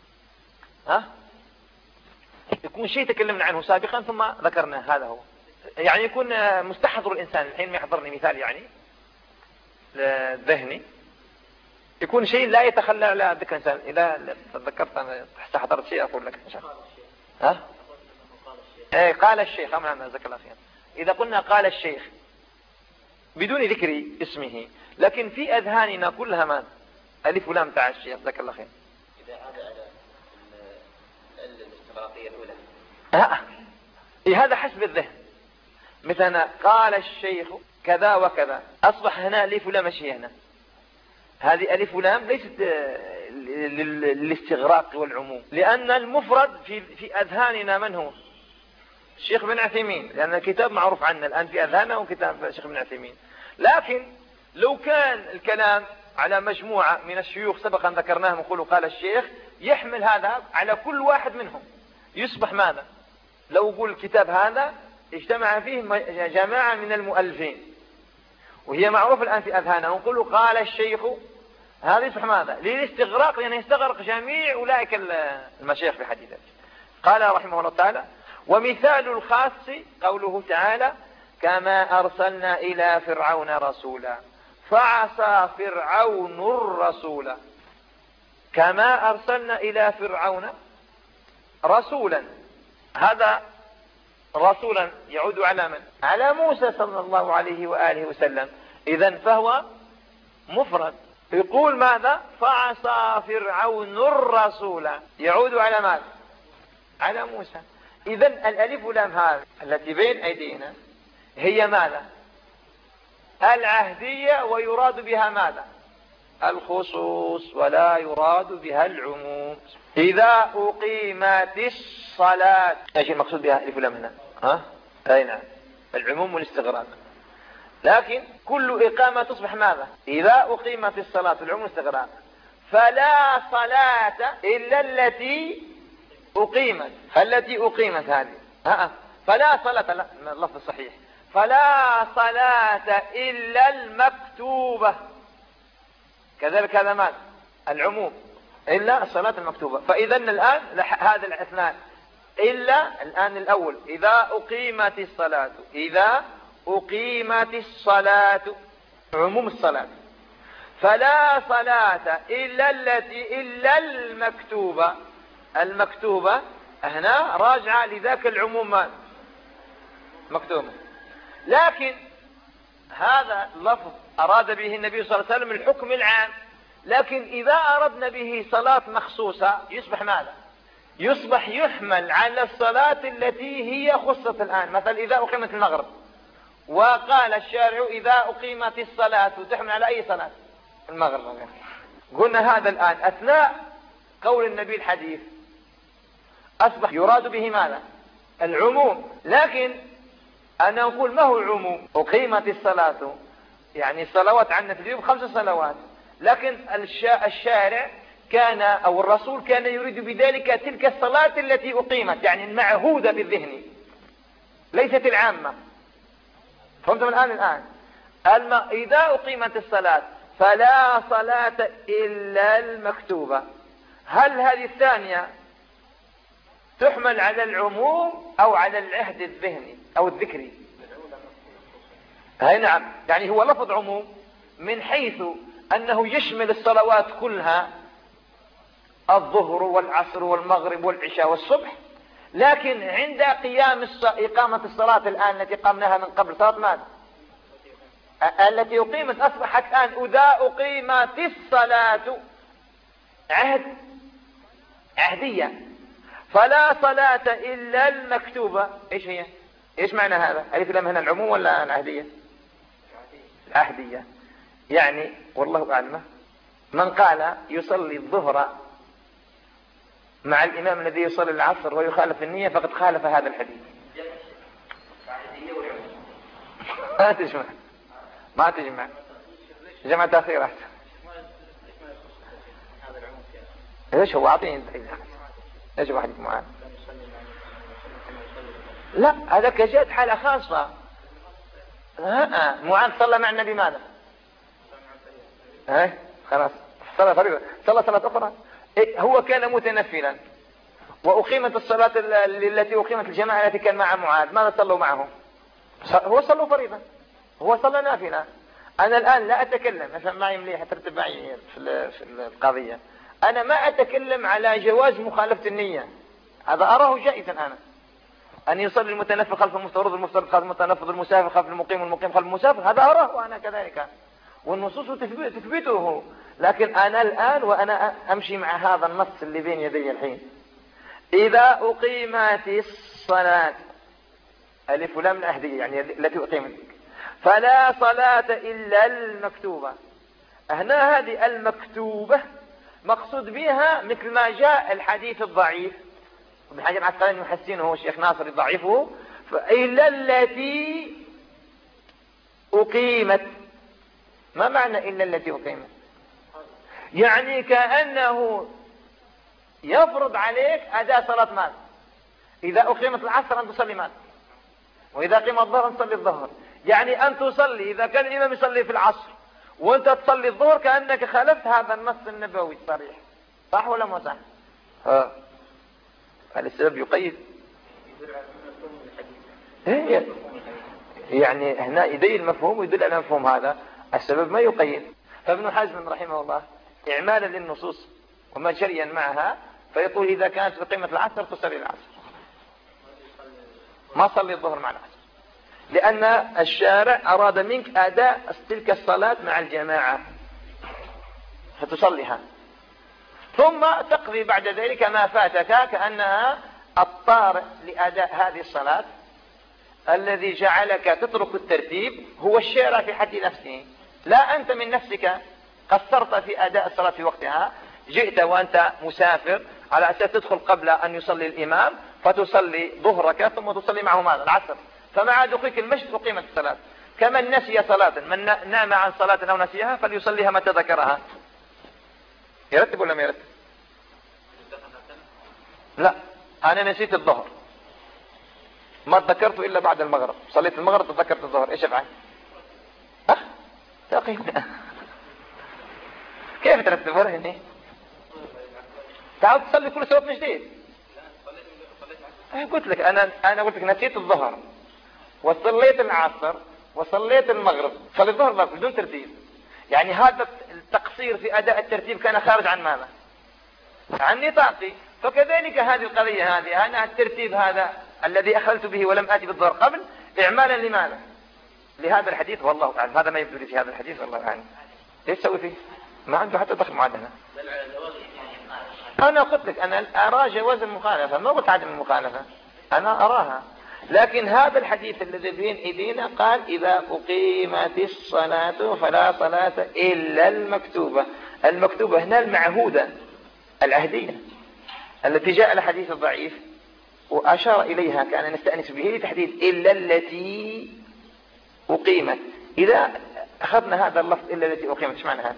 يكون شيء تكلمنا عنه سابقا ثم ذكرنا، هذا هو. يعني يكون مستحضر الإنسان الحين ما يحضرني مثال يعني ذهني، يكون شيء لا يتخلى على ذكر الإنسان. إذا تذكرت أنا استحضرت شيء أقول لك إن شاء الله. قال الشيخ أمنا ذكر الله خير. إذا قلنا قال الشيخ بدون ذكر اسمه، لكن في أذهاننا كلها ما ألف لام تاع الشيخ ذكر الله خير. إذا عاد على الاستغراقية الأولى هذا حسب الذهن. مثلا قال الشيخ كذا وكذا، أصبح هنا ألف لام ماشي هنا، هذه ألف لام ليست للاستغراق والعموم، لأن المفرد في أذهاننا من هو؟ الشيخ بن عثيمين، لأن الكتاب معروف عنا الآن في أذهاننا وكتاب الشيخ بن عثيمين. لكن لو كان الكلام على مجموعة من الشيوخ سبقا ذكرناهم يقولوا قال الشيخ، يحمل هذا على كل واحد منهم، يصبح ماذا؟ لو قول الكتاب هذا اجتمع فيه جماعة من المؤلفين وهي معروف الآن في أذهاننا، ونقول قال الشيخ، هذا يصبح ماذا؟ للاستغراق، لأنه يستغرق جميع أولئك المشايخ في حديثه. قال رحمه الله تعالى ومثال الخاص قوله تعالى كما أرسلنا إلى فرعون رسولا فعصى فرعون الرسول. كما أرسلنا إلى فرعون رسولا، هذا رسولا يعود على من؟ على موسى صلى الله عليه وآله وسلم. إذن فهو مفرد. يقول ماذا؟ فعصى فرعون الرسول، يعود على ماذا؟ على موسى. إذن الألف لام هذه التي بين أيدينا هي ماذا؟ العهدية، ويراد بها ماذا؟ الخصوص، ولا يراد بها العموم. إذا أقيمت الصلاة، ايش المقصود بها ألف لام هنا؟ أي نعم، العموم والاستغراق. لكن كل إقامة تصبح ماذا؟ إذا أقيمت الصلاة، العموم والاستغراق. فلا صلاة إلا التي أقيمت، التي أقيمت هذه فلا صلاة، لا اللفظ الصحيح فلا صلاة إلا المكتوبة. كذلك هذا ماذا؟ العموم. إلا الصلاة المكتوبة. فإذا الآن هذا الاثنان إلا الآن الأول إذا أقيمت الصلاة، إذا أقيمت الصلاة عموم الصلاة، فلا صلاة إلا المكتوبة. المكتوبة هنا راجعة لذاك العموم مكتوبة، لكن هذا اللفظ أراد به النبي صلى الله عليه وسلم الحكم العام. لكن إذا أردنا به صلاة مخصوصة يصبح ماذا؟ يصبح يحمل على الصلاة التي هي خصت الآن. مثلا إذا أقيمت المغرب وقال الشارع إذا أقيمت الصلاة تحمل على أي صلاة؟ المغرب. قلنا هذا الآن أثناء قول النبي الحديث أصبح يراد به ماذا؟ العموم. لكن أنا أقول ما هو العموم؟ أقيمت الصلاة يعني الصلوات عندنا في اليوم 5 صلوات، لكن الشارع كان أو الرسول كان يريد بذلك تلك الصلاة التي أقيمت، يعني المعهودة بالذهن ليست العامة. فهمتم الآن؟ إذا أقيمت الصلاة فلا صلاة إلا المكتوبة. هل هذه الثانية تحمل على العموم أو على العهد الذهني أو الذكري؟ نعم، يعني هو لفظ عموم من حيث أنه يشمل الصلوات كلها، الظهر والعصر والمغرب والعشاء والصبح. لكن عند إقامة الصلاة الآن التي قامناها من قبل، صلاة ماذا؟ التي أقيمت أصبحت الآن إذا أقيمت الصلاة عهدية، فلا صلاة إلا المكتوبة. إيش هي؟ إيش معنى هذا؟ ألف لام هنا العموم ولا العهدية؟ العهدية. يعني والله أعلم من قال يصلي الظهر مع الإمام الذي يصلي العصر ويخالف النية فقد خالف هذا الحديث. ما تجمع جمع تأخيرات. ايش هو؟ اعطيني ايش واحد معاه؟ لا هذاك جاءت حالة خاصة. معاذ صلى مع النبي ماذا؟ خلاص صلى فريضة، صلى صلاة أخرى. هو كان متنفلا وأقيمت الصلاة التي أقيمت الجماعة التي كان مع معاذ، ماذا صلوا معه؟ هو صلوا فريضة، هو صلى نافلة. أنا الآن لا أتكلم، مثلا معي مليح ترتب معي في القضية، أنا ما أتكلم على جواز مخالفة النية، هذا أراه جائزا. أنا أن يصلي المتنفل خلف المفترض، المفترض خلف المتنفض، المسافر خلف المقيم، المقيم خلف المسافر، هذا أراه أنا كذلك، والنصوص تثبته. لكن أنا الآن وأنا أمشي مع هذا النص اللي بين يدي الحين، إذا أقيمت الصلاة ألف لام العهدية يعني التي أقيمت فلا صلاة إلا المكتوبة. هنا هذه المكتوبة مقصود بها مثل ما جاء الحديث الضعيف ابن حجر العسقلاني يحسنه الشيخ ناصر يضعفه، إلا التي أقيمت. ما معنى إلا التي أقيمت؟ يعني كأنه يفرض عليك أداء صلاة ماذا؟ إذا أقيمت العصر أن تصلي ماذا؟ وإذا قيم الظهر أن تصلي الظهر. يعني أن تصلي إذا كان الإمام يصلي في العصر وأنت تصلي الظهر كأنك خالفت هذا النص النبوي الصريح. صح ولا ما صح؟ هل السبب يقيد؟ يعني هنا يدل المفهوم ويدل على مفهوم هذا، السبب ما يقيد. فابن حزم رحمه الله إعمالا للنصوص وما شريا معها فيقول إذا كانت بقيمة العصر تصلي العصر، ما صلي الظهر مع العصر، لأن الشارع أراد منك أداء تلك الصلاة مع الجماعة فتصليها، ثم تقضي بعد ذلك ما فاتك كأنها الطارئ لأداء هذه الصلاة. الذي جعلك تترك الترتيب هو الشارع في حد نفسه، لا أنت من نفسك قصرت في أداء الصلاة في وقتها. جئت وأنت مسافر على أساس تدخل قبل أن يصلي الإمام فتصلي ظهرك ثم تصلي معه ماذا؟ العصر، فمع دخولك المسجد أقيمت الصلاة. كمن نسي صلاة، من نام عن صلاة أو نسيها فليصليها متى ذكرها. يرتب ولا ما يرتب؟ لا، أنا نسيت الظهر ما تذكرته إلا بعد المغرب، صليت المغرب تذكرت الظهر، إيش أفعل؟ تقيم. كيف ترتبها هنا؟ تعال تصلي كل صلاة من جديد. قلت لك أنا قلت لك نسيت الظهر وصليت العصر وصليت المغرب، صلي الظهر بدون ترتيب. يعني هذا التقصير في أداء الترتيب كان خارج عن ماذا؟ عن نطاقي. فكذلك هذه القضية هذه، أنا الترتيب هذا الذي أخلت به ولم آتي بالظهر قبل إعمالا لماذا؟ لهذا الحديث، والله أعلم. هذا ما يبدو لي في هذا الحديث، والله أعلم. ايش تسوي فيه؟ ما عنده حتى دخل معدنة. أنا قلت لك أنا أرى جواز المخالفة، ما قلت عدم المخالفة، أنا أراها. لكن هذا الحديث الذي بين إيدينا قال إذا أقيمت الصلاة فلا صلاة إلا المكتوبة. المكتوبة هنا المعهودة العهدية التي جاء الحديث الضعيف وأشار إليها كان نستأنس به لتحديد إلا التي أقيمت. إذا أخذنا هذا اللفظ إلا التي أقيمت، ايش معنى هذا؟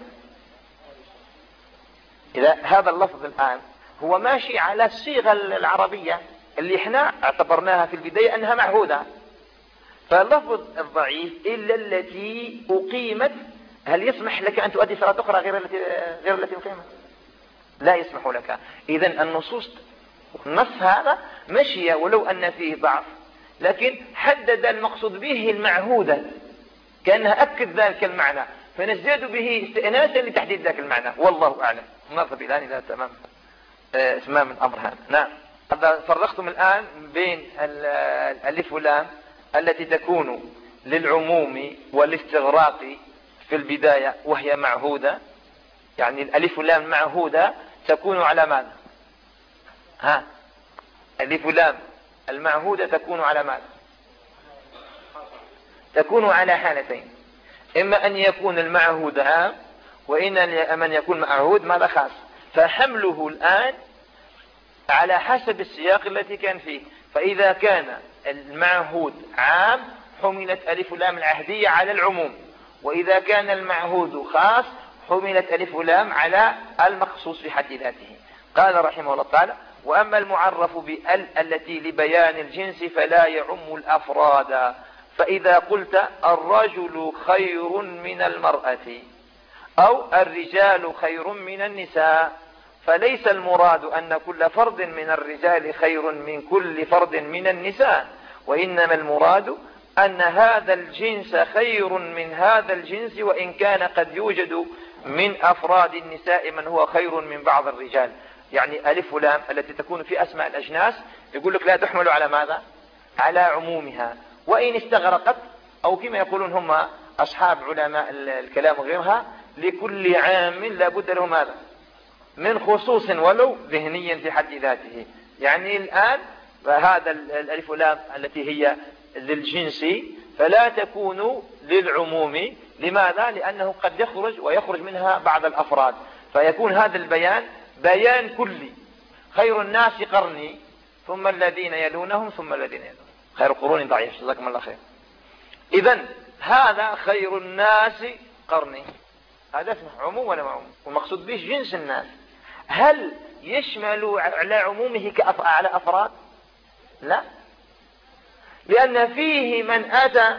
إذا هذا اللفظ الآن هو ماشي على الصيغة العربية اللي احنا اعتبرناها في البداية أنها معهودة، فاللفظ الضعيف إلا التي أقيمت، هل يسمح لك أن تؤدي صلاة أخرى غير التي أقيمت؟ لا يسمح لك. إذن النصوص النص هذا مشي ولو أن فيه ضعف، لكن حدد المقصود به المعهودة كأنها أكد ذلك المعنى، فنزداد به استئناسا لتحديد ذلك المعنى. والله أعلم. نرضى الآن إلى تمام الأمر هذا. نعم. فرقتم الآن بين الألف واللام التي تكون للعموم والاستغراق في البداية وهي معهودة. يعني الألف واللام معهودة تكون على ماذا؟ ألف واللام المعهودة تكون على ماذا؟ تكون على حالتين، إما أن يكون المعهود عام، وإما أن يكون معهود ماذا خاص. فحمله الآن على حسب السياق التي كان فيه. فإذا كان المعهود عام حملت ألف واللام العهدية على العموم، وإذا كان المعهود خاص حملت ألف واللام على المخصوص في حد ذاته. قال رحمه الله تعالى: وأما المعرف بأل التي لبيان الجنس فلا يعم الأفراد. فإذا قلت الرجل خير من المرأة أو الرجال خير من النساء، فليس المراد أن كل فرد من الرجال خير من كل فرد من النساء، وإنما المراد أن هذا الجنس خير من هذا الجنس، وإن كان قد يوجد من أفراد النساء من هو خير من بعض الرجال. يعني ألف ولام التي تكون في أسماء الأجناس يقول لك لا تحمل على ماذا؟ على عمومها، وإن استغرقت، أو كما يقولون هم أصحاب علماء الكلام وغيرها: لكل عام لابد له ماذا؟ من خصوص ولو ذهنيا في حد ذاته. يعني الآن هذا الألف واللام التي هي للجنس فلا تكون للعموم. لماذا؟ لأنه قد يخرج منها بعض الأفراد، فيكون هذا البيان بيان كلي: خير الناس قرني ثم الذين يلونهم ثم الذين يلونهم، خير القرون ضعيف. جزاكم الله خير. إذن هذا خير الناس قرني، هذا اسمه عموم ولا عموم؟ والمقصود به جنس الناس. هل يشمل على عمومه على أفراد؟ لا، لأن فيه من أتى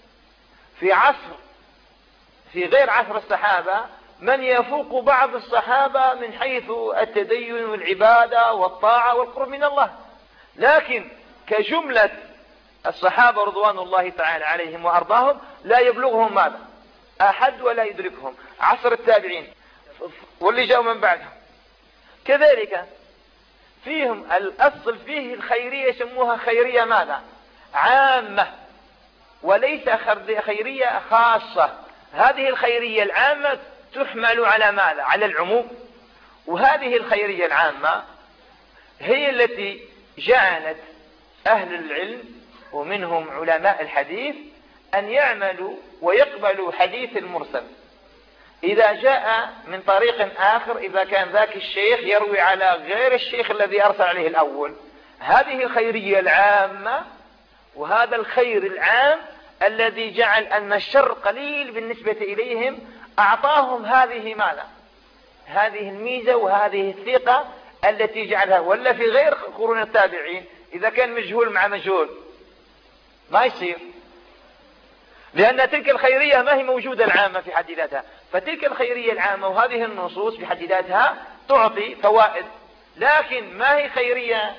في غير عصر الصحابة من يفوق بعض الصحابة من حيث التدين والعبادة والطاعة والقرب من الله، لكن كجملة الصحابة رضوان الله تعالى عليهم وأرضاهم لا يبلغهم ماذا؟ أحد ولا يدركهم. عصر التابعين واللي جاءوا من بعدهم كذلك فيهم الأصل فيه الخيرية، يسموها خيرية ماذا؟ عامة، وليس خيرية خاصة. هذه الخيرية العامة تحمل على ماذا؟ على العموم. وهذه الخيرية العامة هي التي جعلت أهل العلم ومنهم علماء الحديث أن يعملوا ويقبلوا حديث المرسل إذا جاء من طريق آخر، إذا كان ذاك الشيخ يروي على غير الشيخ الذي أرسل عليه الأول. هذه الخيرية العامة وهذا الخير العام الذي جعل أن الشر قليل بالنسبة إليهم أعطاهم هذه ماذا؟ هذه الميزة وهذه الثقة التي جعلها. ولا في غير قرون التابعين إذا كان مجهول مع مجهول ما يصير، لأن تلك الخيرية ما هي موجودة العامة في حد ذاتها. فتلك الخيرية العامة وهذه النصوص في حد ذاتها تعطي فوائد لكن ما هي خيرية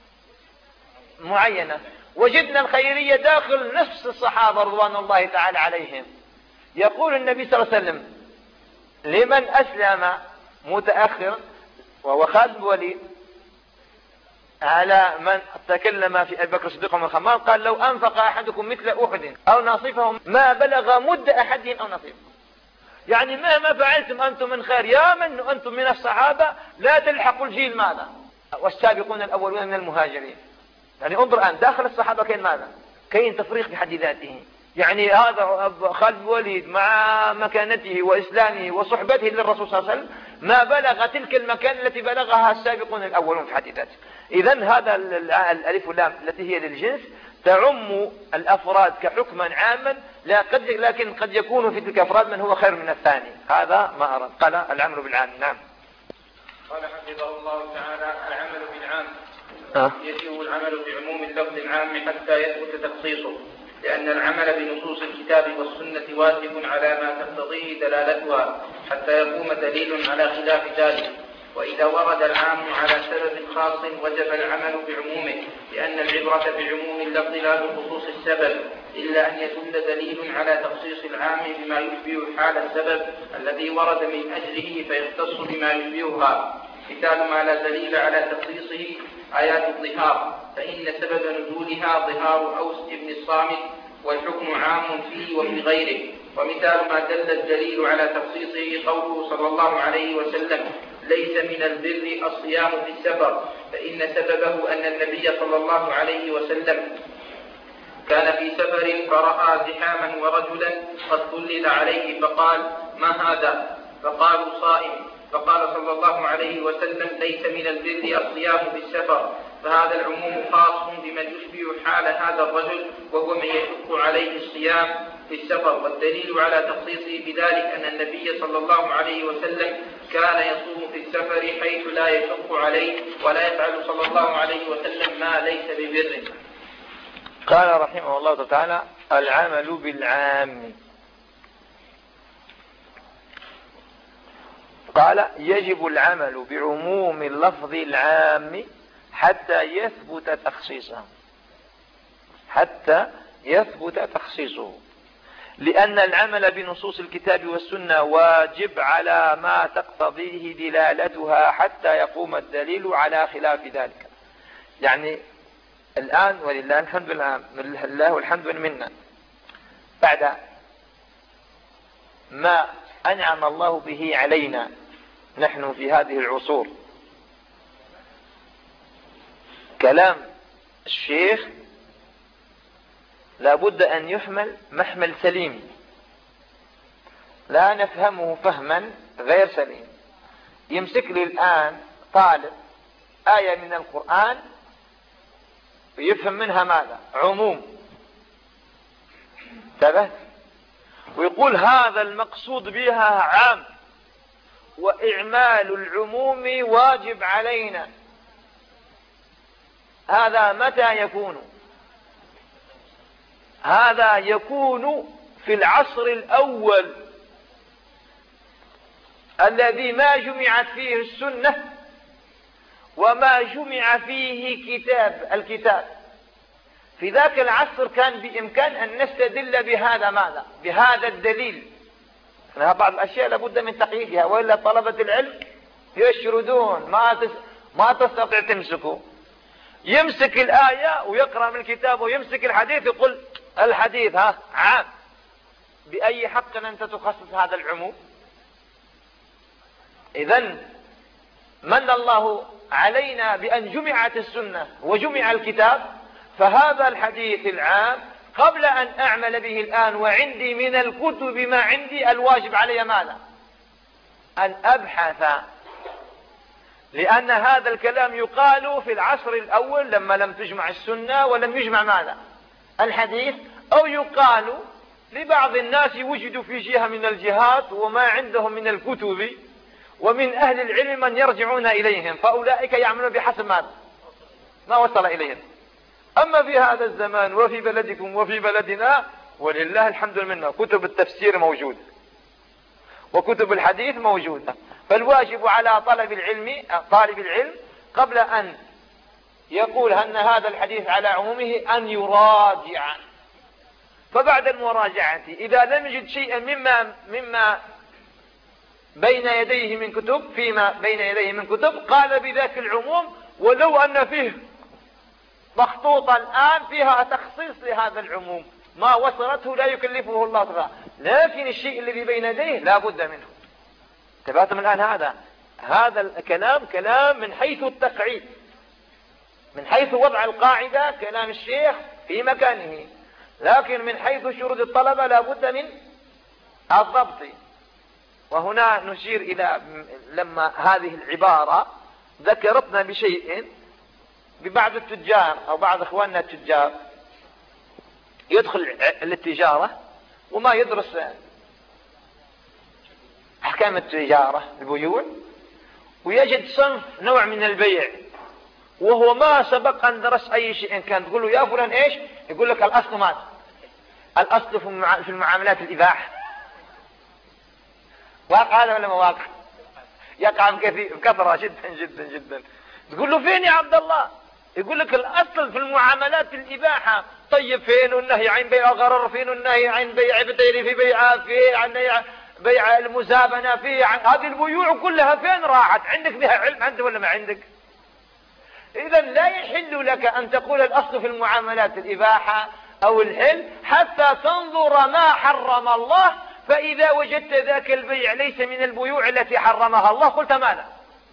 معينة. وجدنا الخيرية داخل نفس الصحابة رضوان الله تعالى عليهم. يقول النبي صلى الله عليه وسلم لمن أسلم متأخر وهو خالد بن الوليد على من تكلم في أبي بكر الصديق وعمر الخطاب، قال لو أنفق أحدكم مثل أحد أو نصيفهم ما بلغ مد أحدهم أو نصيفه. يعني مهما فعلتم أنتم من خير يا من أنتم من الصحابة لا تلحقوا الجيل ماذا والسابقون الأولون من المهاجرين. يعني انظر الآن داخل الصحابة كاين ماذا؟ كاين تفريق في حد ذاته. يعني هذا خالد بن الوليد مع مكانته وإسلامه وصحبته للرسول صلى الله عليه وسلم ما بلغ تلك المكان التي بلغها السابقون الأولون في حد ذاته. إذن هذا الألف واللام التي هي للجنس تعم الأفراد كحكما عاما، لكن قد يكون في تلك الأفراد من هو خير من الثاني. هذا ما أرد. قال العمل بالعام. نعم. قال حفظه الله تعالى العمل بالعام يجب العمل بعموم اللفظ العام حتى يثبت تخصيصه، لأن العمل بنصوص الكتاب والسنة واجب على ما تقتضيه دلالتها حتى يقوم دليل على خلاف ذلك. وإذا ورد العام على سبب خاص وجب العمل بعمومه، لأن العبرة بعموم اللفظ لا بخصوص السبب، إلا أن يدل دليل على تخصيص العام بما يشبه حال السبب الذي ورد من أجله فيختص بما يشبهها. مثال ما لا دليل على تخصيصه آيات الظهار، فإن سبب نزولها ظهار أوس بن الصامت والحكم عام فيه وفي غيره. ومثال ما دل الدليل على تخصيصه قوله صلى الله عليه وسلم ليس من البر الصيام في السفر، فإن سببه أن النبي صلى الله عليه وسلم كان في سفر فرأى زحاما ورجلا قد ظلل عليه فقال ما هذا؟ فقالوا صائم، فقال صلى الله عليه وسلم ليس من البر الصيام في السفر. فهذا العموم خاص بمن يشبه حال هذا الرجل وهو من يشق عليه الصيام في السفر. والدليل على تخصيصه بذلك أن النبي صلى الله عليه وسلم كان يصوم في السفر حيث لا يشق عليه ولا يفعل صلى الله عليه وسلم ما ليس ببر. قال رحمه الله تعالى العمل بالعام. قال يجب العمل بعموم اللفظ العام حتى يثبت تخصيصه، لأن العمل بنصوص الكتاب والسنة واجب على ما تقتضيه دلالتها حتى يقوم الدليل على خلاف ذلك. يعني الآن ولله الحمد لله والحمد منا بعد ما أنعم الله به علينا نحن في هذه العصور، كلام الشيخ لابد أن يحمل محمل سليم، لا نفهمه فهما غير سليم. يمسك لي الآن طالب آية من القرآن ويفهم منها ماذا؟ عموم، انتبه، ويقول هذا المقصود بها عام وإعمال العموم واجب علينا. هذا متى يكون؟ هذا يكون في العصر الأول الذي ما جمعت فيه السنة وما جمع فيه الكتاب. في ذاك العصر كان بإمكان أن نستدل بهذا ماذا؟ بهذا الدليل. بعض الأشياء لابد من تقييدها، وإلا طلبة العلم يشردون ما تستطيع تمسكه. يمسك الآية ويقرأ من الكتاب ويمسك الحديث يقول الحديث عام. بأي حق أنت تخصص هذا العموم؟ إذن من الله علينا بأن جمعت السنة وجمع الكتاب، فهذا الحديث العام قبل أن أعمل به الآن وعندي من الكتب ما عندي، الواجب علي ماذا؟ أن أبحث، لأن هذا الكلام يقال في العصر الأول لما لم تجمع السنة ولم يجمع ماذا؟ الحديث، أو يقال لبعض الناس وجدوا في جهة من الجهات وما عندهم من الكتب ومن أهل العلم من يرجعون إليهم، فأولئك يعملون بحسب ماذا؟ ما وصل إليهم. أما في هذا الزمان وفي بلدكم وفي بلدنا ولله الحمد لله كتب التفسير موجودة وكتب الحديث موجودة، فالواجب على طالب العلم قبل أن يقول أن هذا الحديث على عمومه أن يراجع. فبعد المراجعة إذا لم يجد شيئا مما بين يديه من كتب، فيما بين يديه من كتب، قال بذاك العموم، ولو أن فيه مخطوطة الآن فيها تخصيص لهذا العموم ما وصلته لا يكلفه الله تعالى، لكن الشيء الذي بين يديه لا بد منه. انتبهتم الآن؟ هذا الكلام كلام من حيث التقعيد، من حيث وضع القاعدة كلام الشيخ في مكانه، لكن من حيث شروط الطلبة لا بد من الضبط. وهنا نشير إلى لما هذه العبارة ذكرتنا بشيء ببعض التجار أو بعض إخواننا التجار يدخل للتجارة وما يدرس أحكام التجارة البيوع، ويجد صنف نوع من البيع وهو ما سبق أن درس أي شيء كان. تقول له يا فلان إيش؟ يقول لك الأصل مات، الأصل في المعاملات الإباحة. واقع هذا ولا ما واقع؟ يقع بكثرة جدا جدا جدا. تقول له فين يا عبد الله؟ يقول لك الأصل في المعاملات الإباحة. طيب فين النهي عن بيع الغرر؟ فين النهي عن بيع بديري في بيع في عن بيع المزابنة في هذه البيوع كلها فين راحت؟ عندك بها علم أنت ولا ما عندك؟ إذا لا يحل لك أن تقول الأصل في المعاملات الإباحة أو الحل حتى تنظر ما حرم الله، فإذا وجدت ذاك البيع ليس من البيوع التي حرمها الله قلت ماذا؟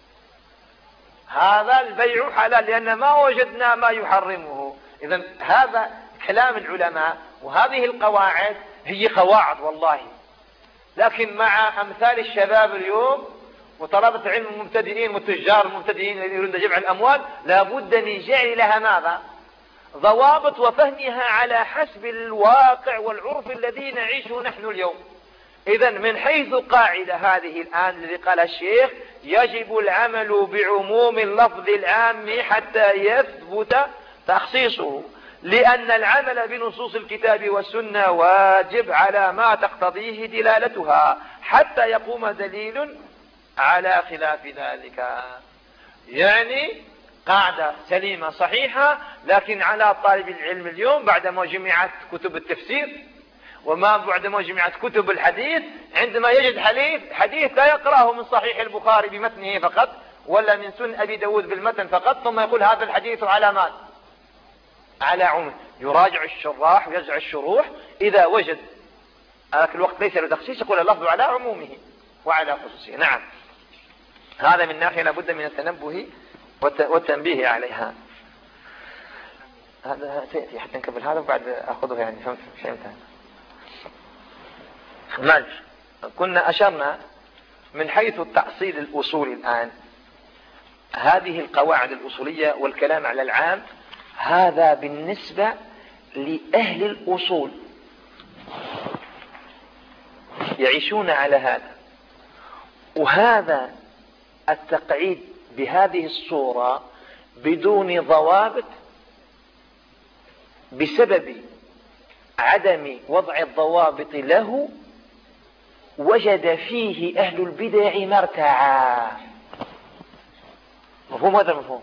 هذا البيع حلال لأن ما وجدنا ما يحرمه. إذا هذا كلام العلماء، وهذه القواعد هي قواعد والله، لكن مع أمثال الشباب اليوم وطلبة علم المبتدئين والتجار المبتدئين الذين يريدون جمع الأموال لا بد من جعل لها ماذا؟ ضوابط وفهمها على حسب الواقع والعرف الذي نعيشه نحن اليوم. إذا من حيث قاعدة هذه الآن الذي قال الشيخ يجب العمل بعموم اللفظ العام حتى يثبت تخصيصه، لأن العمل بنصوص الكتاب والسنة واجب على ما تقتضيه دلالتها حتى يقوم دليل على خلاف ذلك. يعني قاعدة سليمة صحيحة، لكن على طالب العلم اليوم بعدما جمعت كتب التفسير وما بعدما جمعت كتب الحديث، عندما يجد حديث لا يقرأه من صحيح البخاري بمتنه فقط ولا من سنن أبي داود بالمتن فقط ثم يقول هذا الحديث على ماذا؟ على عموم. يراجع الشراح ويرجع الشروح، إذا وجد في الوقت ليس له تخصيص يقول اللفظ على عمومه وعلى خصوصه. نعم، هذا من ناحية لابد من التنبه والتنبيه عليها. هذا سيأتي حتى نكمل هذا وبعد أخذه، يعني فهمتها. كنا أشرنا من حيث التأصيل الأصولي الآن هذه القواعد الأصولية والكلام على العام، هذا بالنسبة لأهل الأصول يعيشون على هذا. وهذا التقعيد بهذه الصورة بدون ضوابط بسبب عدم وضع الضوابط له وجد فيه أهل البدع مرتعا. مفهوم هذا المفهوم؟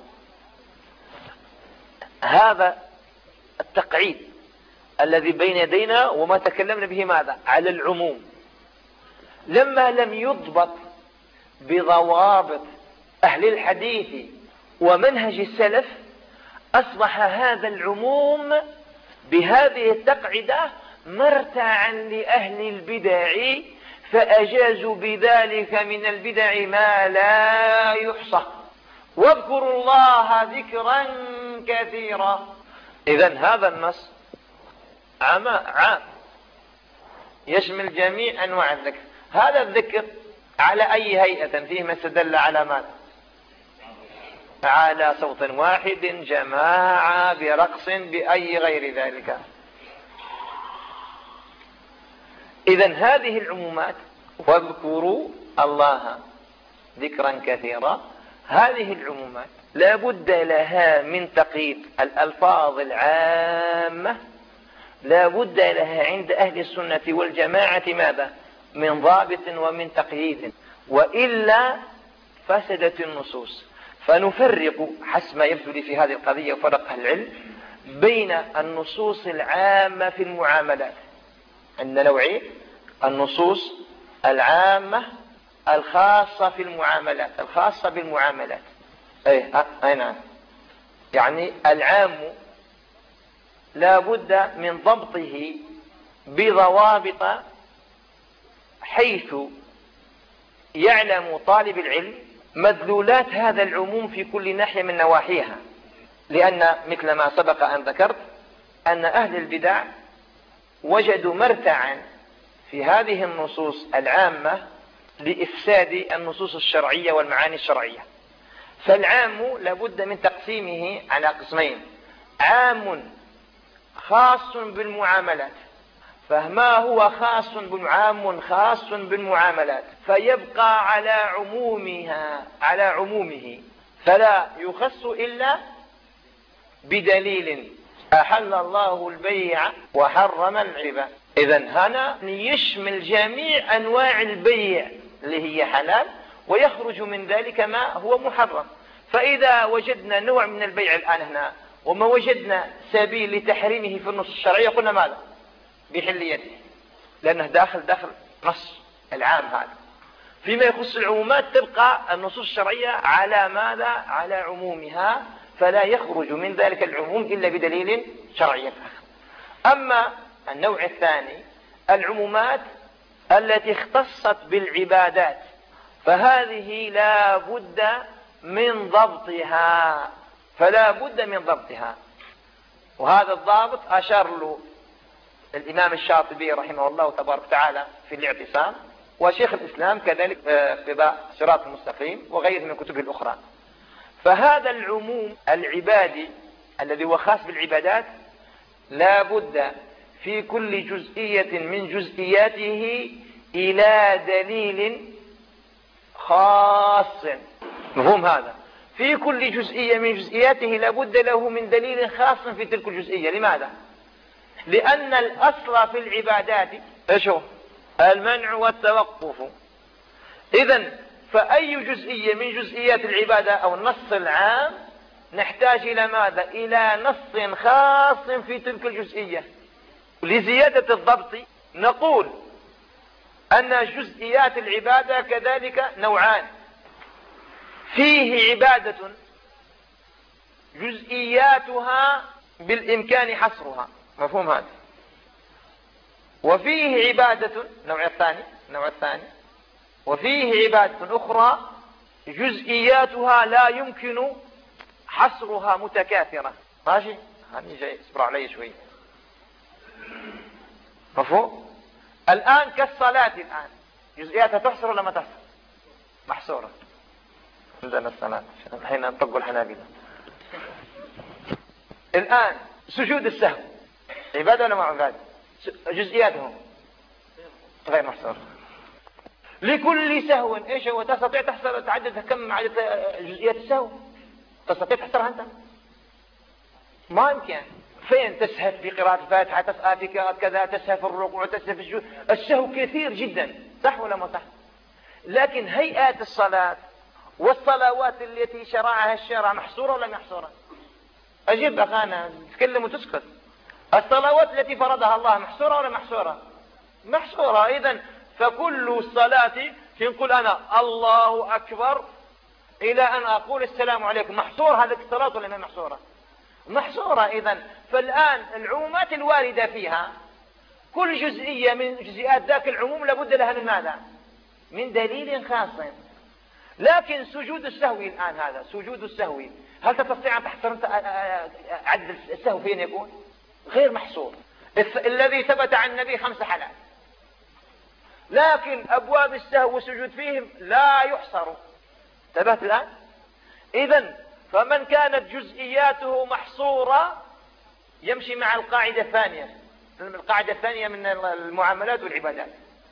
هذا التقعيد الذي بين يدينا وما تكلمنا به ماذا؟ على العموم، لما لم يضبط بضوابط أهل الحديث ومنهج السلف أصبح هذا العموم بهذه التقعدة مرتعا لأهل البدع، فأجازوا بذلك من البدع ما لا يحصى، واذكروا الله ذكرا كثيرا. إذن هذا النص عام يشمل جميع أنواع الذكر. هذا الذكر على أي هيئة؟ فيه ما استدل على ماذا؟ على صوت واحد، جماعة، برقص، بأي غير ذلك. إذن هذه العمومات واذكروا الله ذكرا كثيرا، هذه العمومات لا بد لها من تقييد الألفاظ العامة، لا بد لها عند أهل السنة والجماعة ماذا؟ من ضابط ومن تقييد، وإلا فسدت النصوص. فنفرق حسب ما يبدو لي في هذه القضية وفرق أهل العلم بين النصوص العامة في المعاملات. عندنا نوعين: النصوص العامة الخاصة في المعاملات، الخاصة بالمعاملات. أي نعم، يعني العام لا بد من ضبطه بضوابط حيث يعلم طالب العلم مدلولات هذا العموم في كل ناحية من نواحيها. لأن مثل ما سبق أن ذكرت أن أهل البدع وجدوا مرتعا في هذه النصوص العامة لإفساد النصوص الشرعية والمعاني الشرعية. فالعام لابد من تقسيمه على قسمين: عام خاص بالمعاملات، فما هو عام خاص بالمعاملات فيبقى على عمومه فلا يخص إلا بدليل: أحل الله البيع وحرم الربا. إذن هنا يشمل جميع أنواع البيع اللي هي حلال، ويخرج من ذلك ما هو محرم. فإذا وجدنا نوع من البيع الآن هنا وما وجدنا سبيل لتحريمه في النصوص الشرعية قلنا ماذا؟ بحليته، لأنه داخل نص العام هذا. فيما يخص العمومات تبقى النصوص الشرعية على ماذا؟ على عمومها، فلا يخرج من ذلك العموم إلا بدليل شرعي. أما النوع الثاني العمومات التي اختصت بالعبادات، فهذه لا بد من ضبطها، وهذا الضابط أشار له الإمام الشاطبي رحمه الله تبارك وتعالى في الاعتصام، وشيخ الإسلام كذلك في صراط المستقيم وغيره من كتبه الأخرى. فهذا العموم العبادي الذي هو خاص بالعبادات لا بد في كل جزئية من جزئياته إلى دليل خاص. مفهوم هذا؟ في كل جزئية من جزئياته لا بد له من دليل خاص في تلك الجزئية. لماذا؟ لأن الأصل في العبادات إيش هو؟ المنع والتوقف. إذن فأي جزئية من جزئيات العبادة أو النص العام نحتاج إلى ماذا؟ إلى نص خاص في تلك الجزئية. لزيادة الضبط نقول أن جزئيات العبادة كذلك نوعان: فيه عبادة جزئياتها بالإمكان حصرها، مفهوم هذا؟ وفيه عبادة النوع الثاني وفيه عبادة أخرى جزئياتها لا يمكن حصرها متكاثرة. ماشي؟ هاني جاي اصبر علي شوي. مفهوم؟ الآن كالصلاة، الآن جزئياتها تحصر ولا ما تحصر؟ محصورة. عندنا الصلاة الحين نطق الحنابلة. الآن سجود السهو عبادة ولا ما عبادة؟ جزئياتهم غير محصورة. لكل سهو ايش هو؟ تستطيع تحصر تعدد كم عدد جزئيات السهو؟ تستطيع تحصرها انت؟ ما يمكن. فين تسهف في قراءة الفاتحة، تسهف في قراءة كذا، تسهف في الركوع، تسهف في السجود. السهو كثير جدا، صح ولا ما صح؟ لكن هيئات الصلاة والصلوات التي شرعها الشرع محصورة ولا محصورة؟ أجيب أخانا تتكلم وتسكت. الصلوات التي فرضها الله محصورة ولا محصورة؟ محصورة. إذن فكل صلاة نقول أنا الله أكبر إلى أن أقول السلام عليكم، محصور هذه الصلاة ولا ما محصورة؟ محصورة. إذن فالآن العمومات الواردة فيها كل جزئية من جزئيات ذاك العموم لابد لها من ماذا؟ من دليل خاص. لكن سجود السهو الآن، هذا سجود السهو، هل تستطيع أن تحصر عدد السهو فين يكون؟ غير محصور. الذي ثبت عن النبي 5 حالات، لكن أبواب السهو والسجود فيهم لا يحصر. انتبهت الآن؟ إذن فمن كانت جزئياته محصورة يمشي مع القاعدة الثانية من المعاملات والعبادات.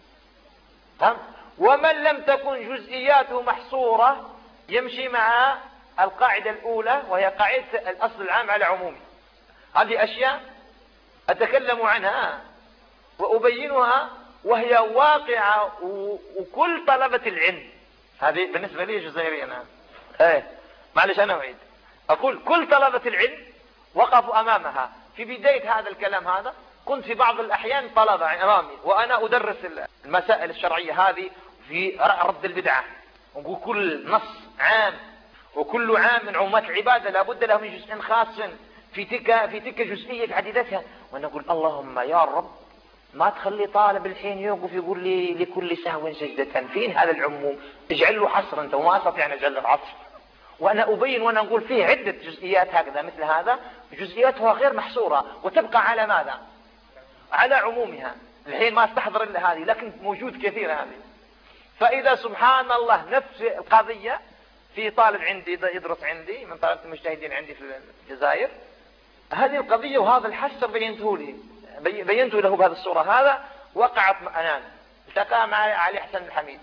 ومن لم تكن جزئياته محصورة يمشي مع القاعدة الأولى، وهي قاعدة الأصل العام على عمومه. هذه أشياء أتكلم عنها وأبينها وهي واقعة، وكل طلبة العلم هذه بالنسبة لي جزائرية أنا معلش أنا أعيد، أقول كل طلبة العلم وقفوا أمامها في بداية هذا الكلام هذا. كنت في بعض الأحيان طلبة أمامي وأنا أدرس المسائل الشرعية هذه في رد البدعة، ونقول كل نص عام وكل عام من عمومات العبادة لابد له من جزء خاص في تلك جزئية في عديدتها. وأنا أقول اللهم يا رب ما تخلي طالب الحين يوقف يقول لي لكل سهو سجدة، فين هذا العموم؟ اجعل له حصر أنت، وما أستطيع أن أجعل له حصر. وأنا أبين وأنا أقول فيه عدة جزئيات هكذا مثل هذا، جزئياتها غير محصورة وتبقى على ماذا؟ على عمومها. الحين ما استحضر إلا هذه، لكن موجود كثير هذه. فإذا سبحان الله نفس القضية في طالب عندي يدرس عندي من طلبة المجتهدين عندي في الجزائر، هذه القضية وهذا الحسر بينته له بهذه الصورة. هذا وقعت أمام التقى مع علي حسن الحميد،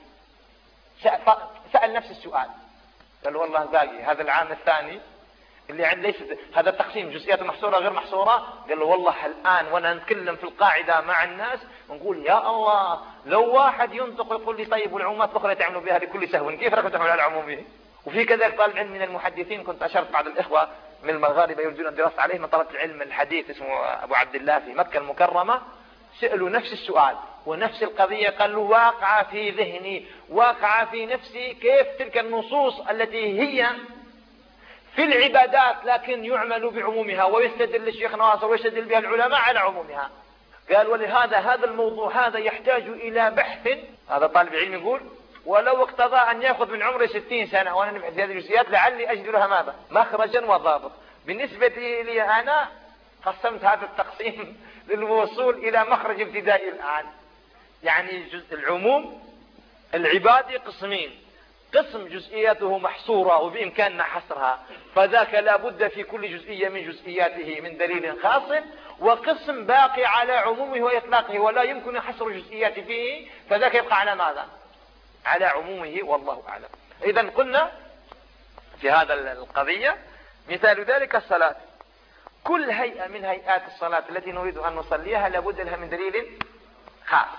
سأل نفس السؤال، قال والله باقي هذا العام الثاني اللي عند ليس هذا التقسيم جزئيات محصورة غير محصورة. قال له والله الآن وانا نتكلم في القاعدة مع الناس ونقول يا الله لو واحد ينطق يقول لي طيب والعمومات الأخرى تعملوا بها لكل سهو، كيف راح تعملوا على عمومه؟ وفي كذلك طالب علم من المحدثين، كنت أشرت بعض الإخوة من المغاربة يريدون الدراسة عليه، من طلبة العلم الحديث اسمه أبو عبد الله في مكة المكرمة، سألوا نفس السؤال ونفس القضية. قال له واقع في ذهني واقع في نفسي كيف تلك النصوص التي هي في العبادات لكن يعمل بعمومها، ويستدل الشيخ ناصر ويستدل بها العلماء على عمومها. قال ولهذا هذا الموضوع هذا يحتاج إلى بحث. هذا طالب علم يقول ولو اقتضى أن يأخذ من عمري 60 سنة وأنا نبحث في هذه الجزئيات لعلي أجد لها ماذا؟ مخرجا وضابط. بالنسبة لي أنا قسمت هذا التقسيم للوصول إلى مخرج ابتدائي الآن. يعني العموم العبادي قسمين، قسم جزئياته محصورة وبإمكاننا حصرها، فذاك لا بد في كل جزئية من جزئياته من دليل خاص، وقسم باقي على عمومه وإطلاقه ولا يمكن حصر الجزئيات فيه، فذاك يبقى على ماذا؟ على عمومه والله أعلم. إذن قلنا في هذا القضية مثال ذلك الصلاة. كل هيئة من هيئات الصلاة التي نريد أن نصليها لابد لها من دليل خاص.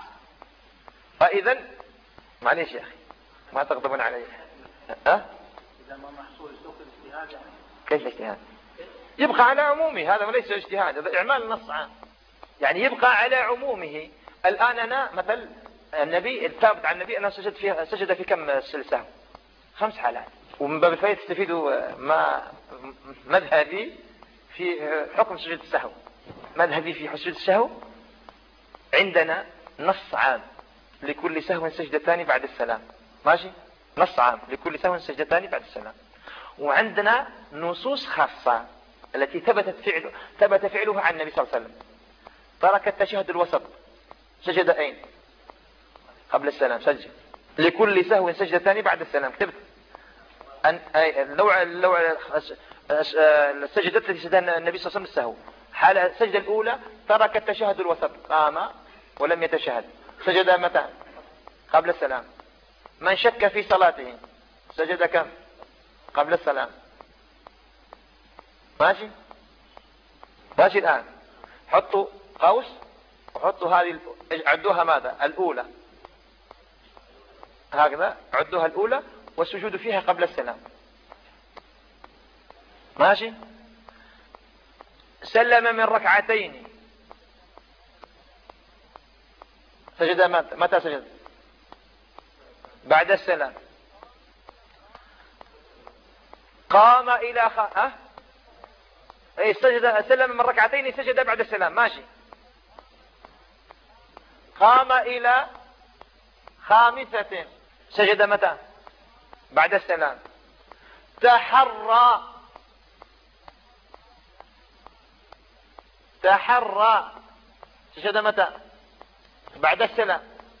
فإذن معليش يا أخي ما تغضبون علي. إذا ما محصول سوق الاجتهاد يعني كيف الاجتهاد؟ يبقى على عمومه، هذا وليس اجتهاد، هذا إعمال النص عام، يعني يبقى على عمومه. الآن أنا مثل النبي الثابت عن النبي أنه سجد في كم سلسة؟ 5 حالات. ومن باب الفائدة تستفيدوا ما مذهبي في حكم سجود السهو. مذهبي في سجود السهو عندنا نص عام لكل سهو سجدتان بعد السلام، ماشي؟ نص عام لكل سهو سجدتان بعد السلام. وعندنا نصوص خاصة التي ثبت فعلها عن النبي صلى الله عليه وسلم. ترك التشهد الوسط سجد أين؟ قبل السلام سجد. لكل سهو سجدتان بعد السلام. كتبت السجدة التي سجدها النبي صلى الله عليه وسلم السهو. حالة السجدة الأولى ترك التشهد الوسط، قام ولم يتشهد، سجد متى؟ قبل السلام. من شك في صلاته سجد كم؟ قبل السلام. ماشي؟ ماشي. الآن حطوا قوس وحطوا هذه عدوها ماذا؟ الأولى هكذا، عدوها الأولى والسجود فيها قبل السلام. ماشي؟ سلم من ركعتين سجد متى سجد؟ بعد السلام. قام إلى سلم من ركعتين سجد بعد السلام. ماشي. قام إلى خامسة سجد متى؟ بعد السلام. تحرى سجد متى؟ بعد السلام.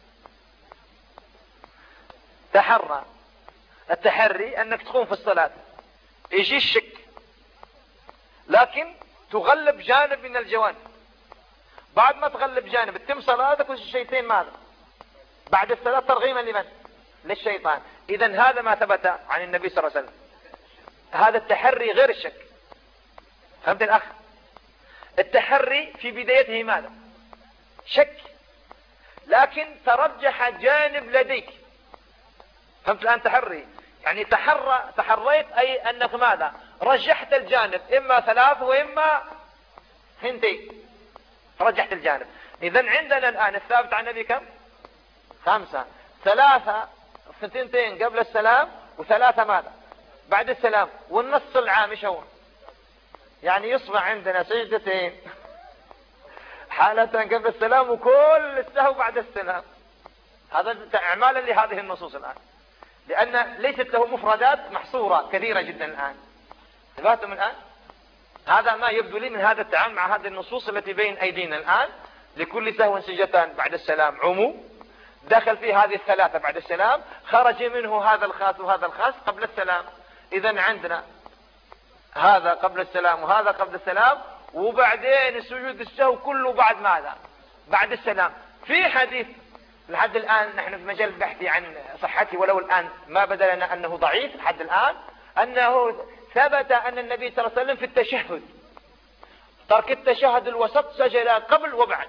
تحرى، التحري أنك تقوم في الصلاة يجي الشك لكن تغلب جانب من الجوانب. بعد ما تغلب جانب تتم صلاتك والشيطان ماذا؟ بعد الصلاة ترغيما لمن؟ للشيطان. إذن هذا ما ثبت عن النبي صلى الله عليه وسلم. هذا التحري غير الشك. فهمت الأخ؟ التحري في بدايته ماذا؟ شك، لكن ترجح جانب لديك. فهمت الآن؟ تحري يعني تحريت أي أنك ماذا؟ رجحت الجانب، إما 3 وإما 2. رجحت الجانب. إذن عندنا الآن الثابت عن النبي كم؟ 5. 3 2 قبل السلام، و3 ماذا؟ بعد السلام. والنص العام ايش هو؟ يعني يصبح عندنا سجدتين حالة قبل السلام وكل السهو بعد السلام. هذا اعمالا لهذه النصوص الآن، لأن ليست له مفردات محصورة كثيرة جدا الآن. انتبهتم الآن؟ هذا ما يبدو لي من هذا التعامل مع هذه النصوص التي بين أيدينا الآن. لكل سهو سجدتان بعد السلام عموم، دخل فيه هذه 3 بعد السلام، خرج منه هذا الخاص وهذا الخاص قبل السلام. إذن عندنا هذا قبل السلام وهذا قبل السلام، وبعدين السجود السهو كله بعد ماذا؟ بعد السلام. في حديث لحد الآن نحن في مجال البحث عن صحته، ولو الآن ما بدا لنا أنه ضعيف لحد الآن، أنه ثبت أن النبي صلى الله عليه وسلم في التشهد ترك التشهد الوسط سجد قبل وبعد.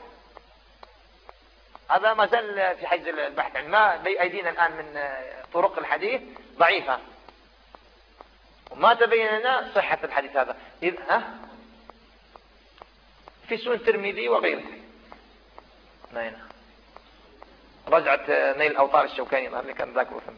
هذا ما زال في حيز البحث، يعني ما بين أيدينا الآن من طرق الحديث ضعيفة، وما تبين لنا صحة الحديث هذا. في سنن الترمذي وغيره. نعم. رجعت نيل الأوطار الشوكاني اللي كان ذاك وثم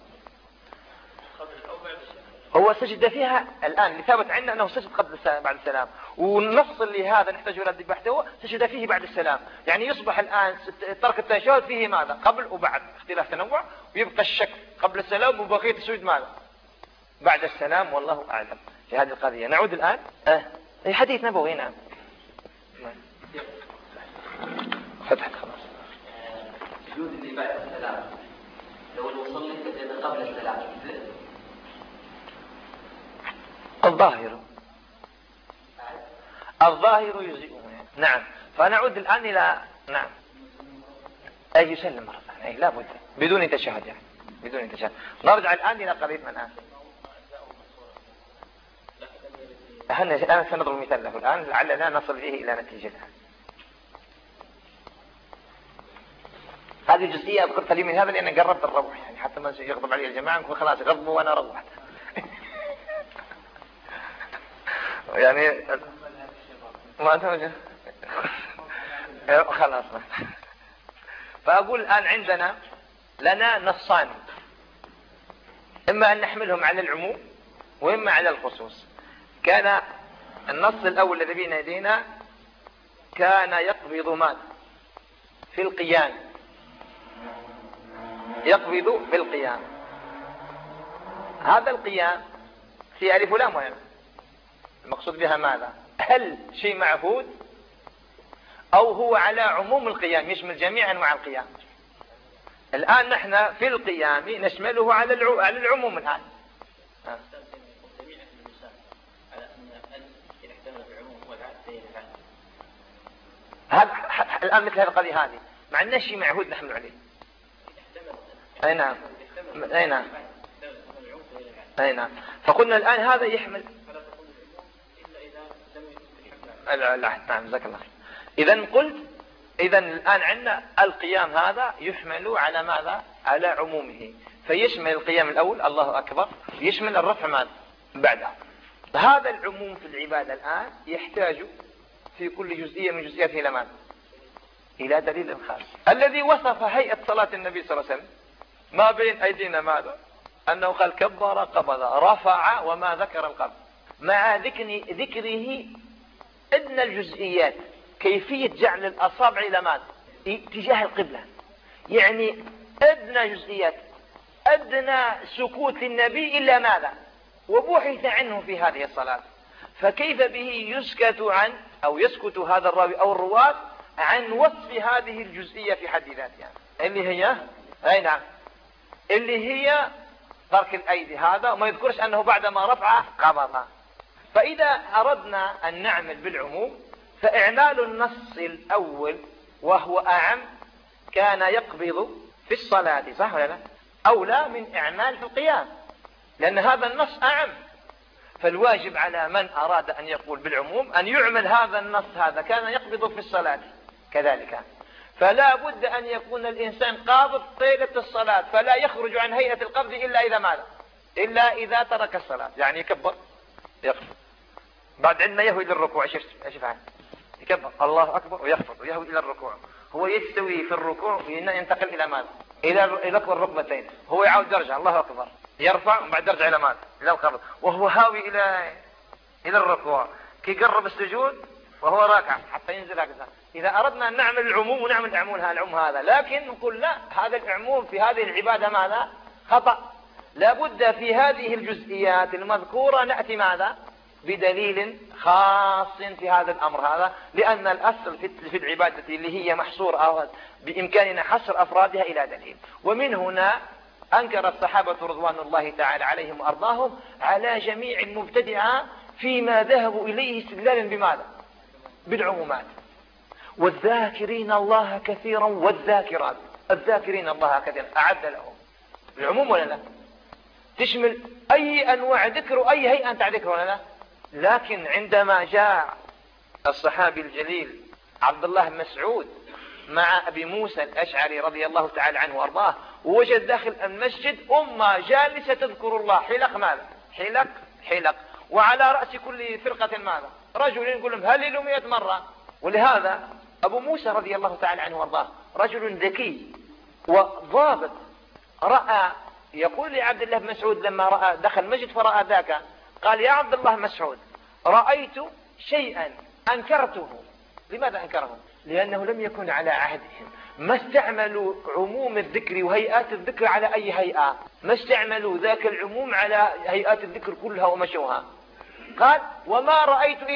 هو سجد فيها الآن اللي ثابت عندنا أنه سجد بعد السلام، والنص اللي هذا نحتاج إلى البحث هو سجد فيه بعد السلام. يعني يصبح الآن ترك التشهد فيه ماذا؟ قبل وبعد، اختلاف تنوع، ويبقى الشك قبل السلام وبقية السجود ماذا؟ بعد السلام. والله أعلم في هذه القضية. نعود الآن حديث نبوي. نعم. فتحت خلاص. السجود اللي بعد السلام لو المصلي سجد قبل السلام الظاهر يجزئه. نعم. فنعود الآن إلى نعم أي يسلم مرة ثانية، لا بد بدون تشهد، يعني بدون تشهد. نرجع الآن إلى قضية من الآن. الآن سنضرب مثال له الآن لعلنا نصل فيه إلى نتيجة. هذه جزئية أذكرت لي من هذا لأن قربت الروح، يعني حتى ما يغضب علي الجماعة نقول خلاص غضبوا وأنا روحت. يعني ما توجه خلاص. فأقول الآن عندنا لنا نصان، إما أن نحملهم على العموم وإما على الخصوص. كان النص الأول الذي بين يدينا كان يقبض مال في القيام، يقبض في القيام. هذا القيام في ألف ولام وين المقصود بها ماذا؟ هل شيء معهود أو هو على عموم القيام يشمل جميع أنواع القيام؟ الآن نحن في القيام نشمله على العموم الآن. الآن مثل هذه القضية هذه مع أن شيء معهود نحمل عليه. أي نعم. أي نعم. أي نعم. فقلنا الآن هذا يحمل نعم جزاك الله خير. إذن قلت إذن الآن عندنا القيام هذا يحمل على ماذا؟ على عمومه، فيشمل القيام الأول الله أكبر، يشمل الرفع ماذا بعدها. هذا العموم في العبادة الآن يحتاج في كل جزئية من جزئياته إلى ماذا؟ إلى دليل خاص. الذي وصف هيئة صلاة النبي صلى الله عليه وسلم ما بين أيدينا ماذا؟ أنه قال كبر قبض رفع وما ذكر القبض، مع ذكره أدنى الجزئيات، كيفية جعل الأصابع إلى ماذا؟ اتجاه القبلة، يعني أدنى جزئيات، أدنى سكوت النبي إلا ماذا؟ وبحث عنه في هذه الصلاة. فكيف به يسكت عن أو يسكت هذا الراوي أو الرواة عن وصف هذه الجزئية في حد ذاتها اللي هي أي نعم اللي هي ترك الأيدي. هذا وما يذكرش أنه بعدما رفع قبضها. فإذا أردنا أن نعمل بالعموم فإعمال النص الأول وهو أعم كان يقبض في الصلاة، صح ولا لا؟ أولى من إعمال في القيام، لأن هذا النص أعم. فالواجب على من أراد أن يقول بالعموم أن يعمل هذا النص، هذا كان يقبض في الصلاة كذلك. فلا بد أن يكون الإنسان قابض طيلة الصلاة، فلا يخرج عن هيئة القبض إلا إذا ماذا؟ إلا إذا ترك الصلاة، يعني يكبر يخفض. بعد عندما يهوي إلى الركوع ايش يفعل؟ يكبر الله أكبر ويخفض ويهوي إلى الركوع. هو يستوي في الركوع وينتقل إلى ماذا؟ إلى الركبتين. هو يعاود يرجع الله أكبر يرفع وبعد يرجع إلى ماذا؟ إلى القبض، وهو هاوي إلى الركوع كي يقرب السجود وهو راكع حتى ينزل هكذا. إذا أردنا أن نعمل العموم ونعمل العموم هذا، لكن نقول لا، هذا العموم في هذه العبادة ماذا؟ خطأ. لابد في هذه الجزئيات المذكورة نأتي ماذا؟ بدليل خاص في هذا الأمر هذا، لأن الأصل في العبادة اللي هي محصور أو بإمكاننا حصر أفرادها إلى دليل. ومن هنا أنكر الصحابة رضوان الله تعالى عليهم وأرضاهم على جميع المبتدعة فيما ذهبوا إليه استدلالا بماذا؟ بالعمومات. والذاكرين الله كثيرا والذاكرات، الذاكرين الله كثيرا أعد لهم العموم ولا لا؟ تشمل أي أنواع ذكر وأي هيئة أنت ذكر ولا لا؟ لكن عندما جاء الصحابي الجليل عبد الله بن مسعود مع أبي موسى الأشعري رضي الله تعالى عنه وأرضاه، ووجد داخل المسجد أمة جالسة تذكر الله، حلق ماذا؟ حلق، وعلى رأس كل فرقة ماذا؟ رجل يقول لهم هللوا 100 مرة. ولهذا أبو موسى رضي الله تعالى عنه وأرضاه رجل ذكي وضابط، رأى يقول لعبد الله بن مسعود لما رأى دخل المسجد فرأى ذاك، قال يا عبد الله مسعود رأيت شيئا أنكرته. لماذا أنكره؟ لأنه لم يكن على عهدهم، ما استعملوا عموم الذكر وهيئات الذكر على أي هيئة، ما استعملوا ذاك العموم على هيئات الذكر كلها ومشوها. قال وما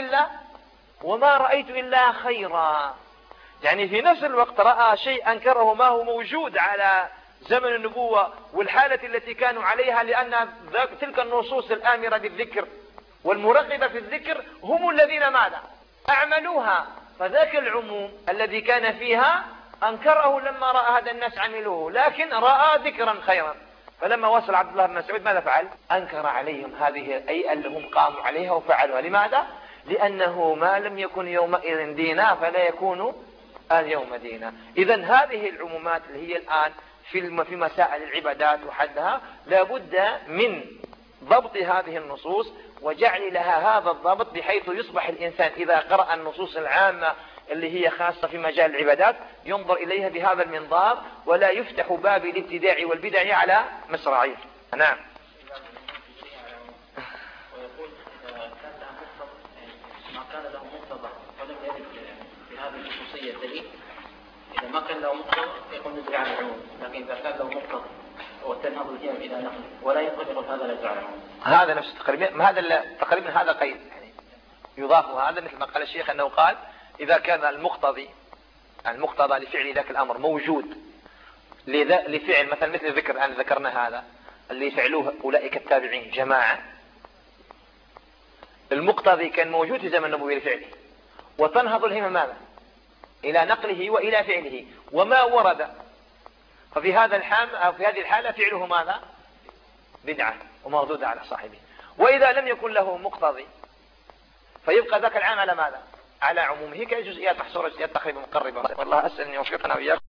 رأيت إلا خيرا، يعني في نفس الوقت رأى شيء أنكره ما هو موجود على زمن النبوة والحالة التي كانوا عليها، لأن تلك النصوص الآمرة بالذكر والمرغبة في الذكر هم الذين ماذا؟ أعملوها. فذاك العموم الذي كان فيها أنكره لما رأى هذا الناس عملوه، لكن رأى ذكرا خيرا. فلما وصل عبد الله بن مسعود ماذا فعل؟ أنكر عليهم هذه الهيئة اللي هم قاموا عليها وفعلوها. لماذا؟ لأنه ما لم يكن يومئذ دينا فلا يكون اليوم دينا. إذن هذه العمومات اللي هي الآن في مسائل العبادات وحدها لابد من ضبط هذه النصوص وجعل لها هذا الضبط، بحيث يصبح الإنسان إذا قرأ النصوص العامة اللي هي خاصة في مجال العبادات ينظر إليها بهذا المنظار، ولا يفتح باب الابتداع والبدع على مصراعيه. نعم. ويقول ما كان له مقتضى ولم يرد في هذه الخصوصية الدليل، إذا ما كان له مقتضى يقول ندري عن العموم، لكن إذا كان له مقتضى وتنهض الجمع إلى نقل ولا ينطبق هذا لا يدعى العموم. هذا نفس تقريبا هذا قيد يعني يضاف هذا، مثل ما قال الشيخ أنه قال إذا كان المقتضى لفعل ذاك الأمر موجود لفعل مثل الذكر الآن ذكرنا هذا اللي فعلوه أولئك التابعين جماعة، المقتضي كان موجود في زمن النبوي لفعله، وتنهض الهمة ماذا؟ إلى نقله وإلى فعله، وما ورد ففي هذا الحال أو في هذه الحالة فعله ماذا؟ بدعة ومردودة على صاحبه. وإذا لم يكن له مقتضي فيبقى ذاك العام على ماذا؟ على عمومه كجزئيات محصورة، جزئيات تقريبا مقربة. والله أسأل أن يوفقنا وإياكم.